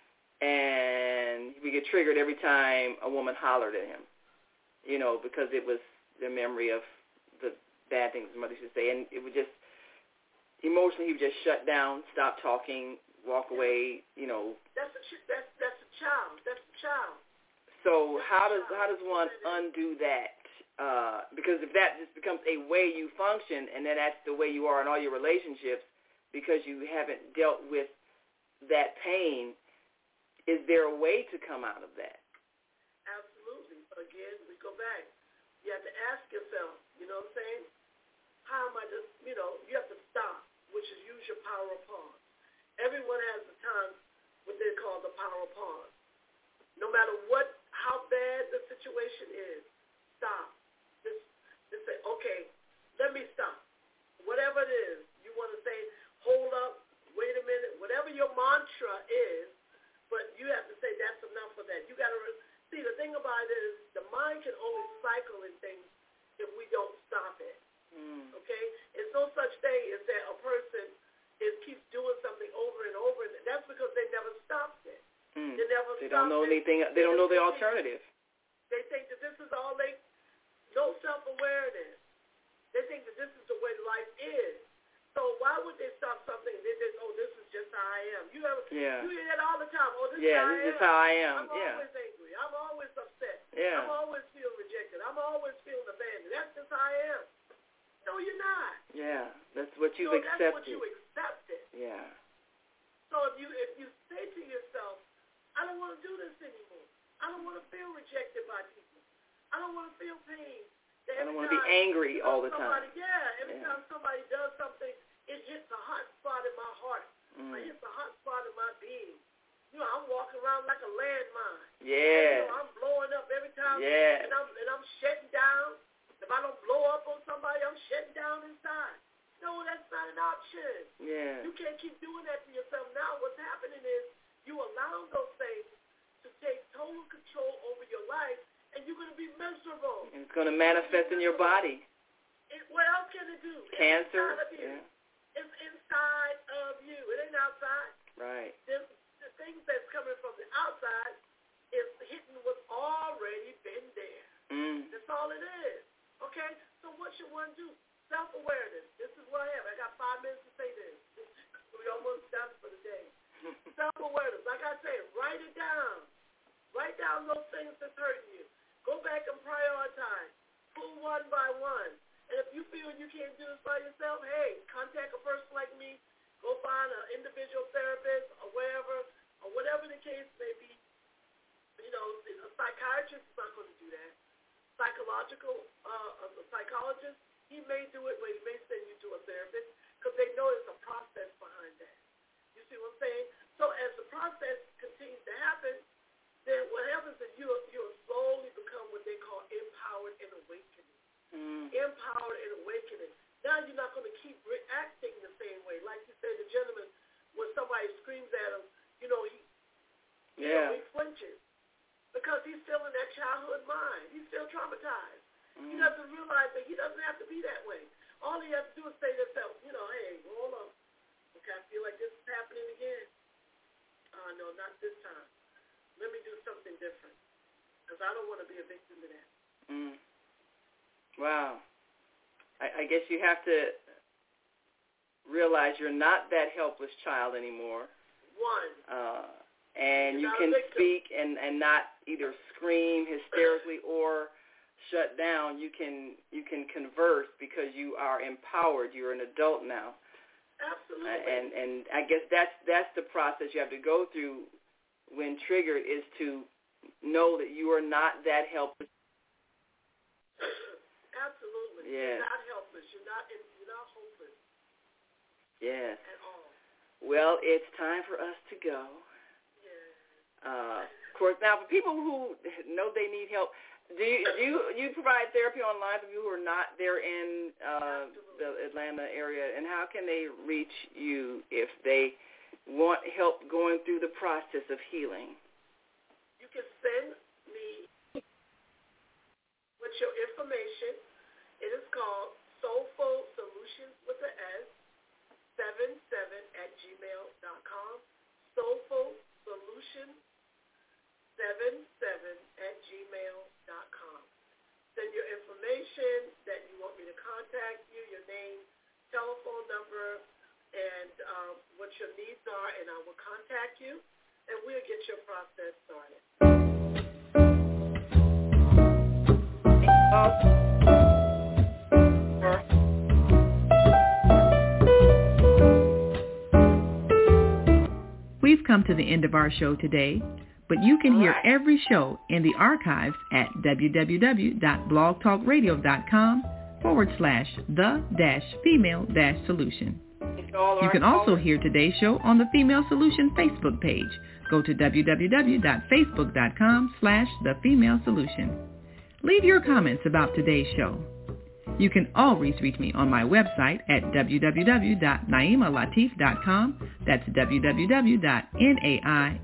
[SPEAKER 4] and we get triggered every time a woman hollered at him, you know, because it was the memory of the bad things his mother used to say, and it would just, emotionally, he would just shut down, stop talking, walk away, you know.
[SPEAKER 5] That's a, that's, that's a child. That's a child.
[SPEAKER 4] So
[SPEAKER 5] that's
[SPEAKER 4] how does how does one undo that? Uh, because if that just becomes a way you function, and then that's the way you are in all your relationships, because you haven't dealt with that pain, is there a way to come out of that?
[SPEAKER 5] Absolutely. Again, we go back. You have to ask yourself, you know what I'm saying? How am I just, you know, you have to stop, which is use your power of pause. Everyone has the time, what they call the power of pause. No matter what, how bad the situation is, stop. Just, just say, okay, let me stop. Whatever it is, you want to say, hold up, wait a minute, whatever your mantra is, but you have to say that's enough for that. You got to re- see, the thing about it is the mind can only cycle in things if we don't stop it.
[SPEAKER 4] Mm.
[SPEAKER 5] Okay? It's no such thing as that a person is keeps doing something over and over, and that's because they never stopped it.
[SPEAKER 4] Mm.
[SPEAKER 5] They never
[SPEAKER 4] They
[SPEAKER 5] stopped
[SPEAKER 4] don't know
[SPEAKER 5] it.
[SPEAKER 4] anything. They don't know the alternative.
[SPEAKER 5] They think that this is all they, no self-awareness. They think that this is the way life is. So why would they stop something? They just, oh, this is just how I am. You ever,
[SPEAKER 4] yeah.
[SPEAKER 5] you hear that all the time. Oh, this
[SPEAKER 4] yeah,
[SPEAKER 5] is how
[SPEAKER 4] this
[SPEAKER 5] I
[SPEAKER 4] is
[SPEAKER 5] am.
[SPEAKER 4] how I am.
[SPEAKER 5] I'm
[SPEAKER 4] yeah.
[SPEAKER 5] always angry. I'm always upset.
[SPEAKER 4] Yeah.
[SPEAKER 5] I'm always feel rejected. I'm always feeling abandoned. That's just how I am. No, you're not.
[SPEAKER 4] Yeah, that's what you've
[SPEAKER 5] so
[SPEAKER 4] accepted.
[SPEAKER 5] That's what you accepted.
[SPEAKER 4] Yeah.
[SPEAKER 5] So if you if you say to yourself, I don't want to do this anymore. I don't want to feel rejected by people. I don't want to feel pain.
[SPEAKER 4] I don't want to be angry all the
[SPEAKER 5] somebody,
[SPEAKER 4] time.
[SPEAKER 5] Yeah, every
[SPEAKER 4] yeah.
[SPEAKER 5] time somebody does something, it hits a hot spot in my heart.
[SPEAKER 4] Mm.
[SPEAKER 5] It hits a hot spot in my being. You know, I'm walking around like a landmine.
[SPEAKER 4] Yeah.
[SPEAKER 5] And, you know, I'm blowing up every time.
[SPEAKER 4] Yeah.
[SPEAKER 5] And I'm, and I'm shutting down. If I don't blow up on somebody, I'm shutting down inside. No, that's not an option.
[SPEAKER 4] Yeah.
[SPEAKER 5] You can't keep doing that to yourself.
[SPEAKER 4] And it's going to manifest in your body.
[SPEAKER 5] It, what else can it do?
[SPEAKER 4] Cancer.
[SPEAKER 5] It's inside of you. Yeah. It's inside of you. It ain't outside.
[SPEAKER 4] Right.
[SPEAKER 5] The, the things that's coming from the outside is hitting what's already been there.
[SPEAKER 4] Mm.
[SPEAKER 5] That's all it is. Okay? So what should one do? Self-awareness. This is what I have. I got five minutes to say this. We're almost done for the day. Self-awareness. Like I said, write it down. Write down those things that's hurting you. Go back and prioritize. Pull one by one. And if you feel you can't do this by yourself, hey, contact a person like me. Go find an individual therapist or wherever, or whatever the case may be. You know, a psychiatrist is not going to do that. Psychological, uh, a psychologist, he may do it, but he may send you to a therapist because they know there's a process behind that. You see what I'm saying? So as the process continues to happen, then what happens is you you'll slowly become what they call empowered and awakening.
[SPEAKER 4] Mm.
[SPEAKER 5] Empowered and awakening. Now you're not going to keep reacting the same way. Like you said, the gentleman, when somebody screams at him, you know, he,
[SPEAKER 4] yeah.
[SPEAKER 5] you know, he flinches because he's still in that childhood mind. He's still traumatized. Mm. He doesn't realize that he doesn't have to be that way. All he has to do is say to himself, you know, hey, hold on. Okay, I feel like this is happening again. Uh, no, not this time. Let me do something different because I don't want to be a victim of that.
[SPEAKER 4] Mm. Wow. I, I guess you have to realize you're not that helpless child anymore.
[SPEAKER 5] One.
[SPEAKER 4] Uh, and
[SPEAKER 5] you're
[SPEAKER 4] you can speak and, and not either scream hysterically or shut down. You can you can converse because you are empowered. You're an adult now.
[SPEAKER 5] Absolutely.
[SPEAKER 4] Uh, and and I guess that's that's the process you have to go through when triggered, is to know that you are not that helpless.
[SPEAKER 5] Absolutely.
[SPEAKER 4] Yeah.
[SPEAKER 5] You're not helpless. You're not you're not hopeless.
[SPEAKER 4] Yes.
[SPEAKER 5] At all.
[SPEAKER 4] Well, it's time for us to go.
[SPEAKER 5] Yeah.
[SPEAKER 4] Uh, of course, now for people who know they need help, do you do you, you provide therapy online for people who are not there in uh, the Atlanta area, and how can they reach you if they want help going through the process of healing?
[SPEAKER 5] You can send me with your information. It is called Soulful Solutions with an S, seven seven at gmail dot com. Soulful Solutions seven seven at gmail dot com. Send your information that you want me to contact you, your name, telephone number, and um, what your needs are, and I will contact you, and we'll get your process started.
[SPEAKER 2] We've come to the end of our show today, but you can hear every show in the archives at www.blogtalkradio.com forward slash the dash female dash solution. You can also hear today's show on the Female Solution Facebook page. Go to www.facebook.com slash the female solution. Leave your comments about today's show. You can always reach me on my website at w w w dot naima latif dot com. That's w w w dot naima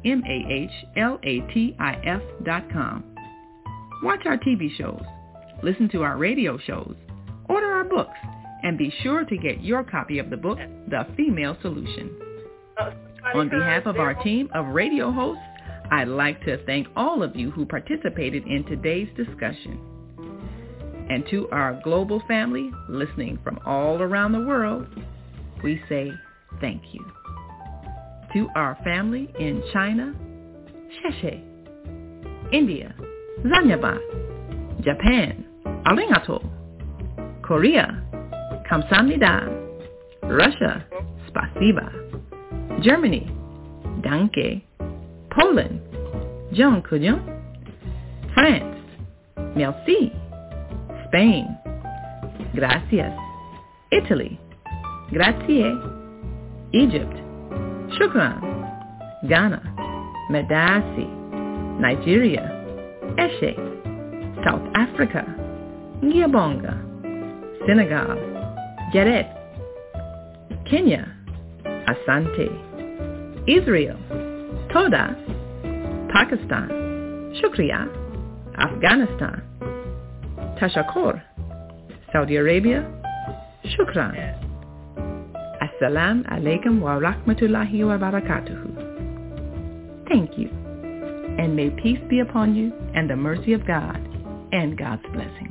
[SPEAKER 2] latif dot com. Watch our T V shows, listen to our radio shows, order our books, and be sure to get your copy of the book, The Female Solution. On behalf of our team of radio hosts, I'd like to thank all of you who participated in today's discussion. And to our global family listening from all around the world, we say thank you. To our family in China, Sheshe, India, Zanyaba, Japan, Arigato, Korea, Kamsahamnida, Russia, Spasiba, Germany, Danke, Poland, Jean Couillon, France, Merci, Spain, Gracias, Italy, Grazie, Egypt, Shukran, Ghana, Medasi, Nigeria, Eshe, South Africa, Ngiyabonga, Senegal, Geret, Kenya, Asante, Israel, Toda, Pakistan, Shukriya, Afghanistan, Tashakkur. Saudi Arabia, Shukran. Assalamu alaikum wa rahmatullahi wa barakatuhu. Thank you, and may peace be upon you and the mercy of God and God's blessing.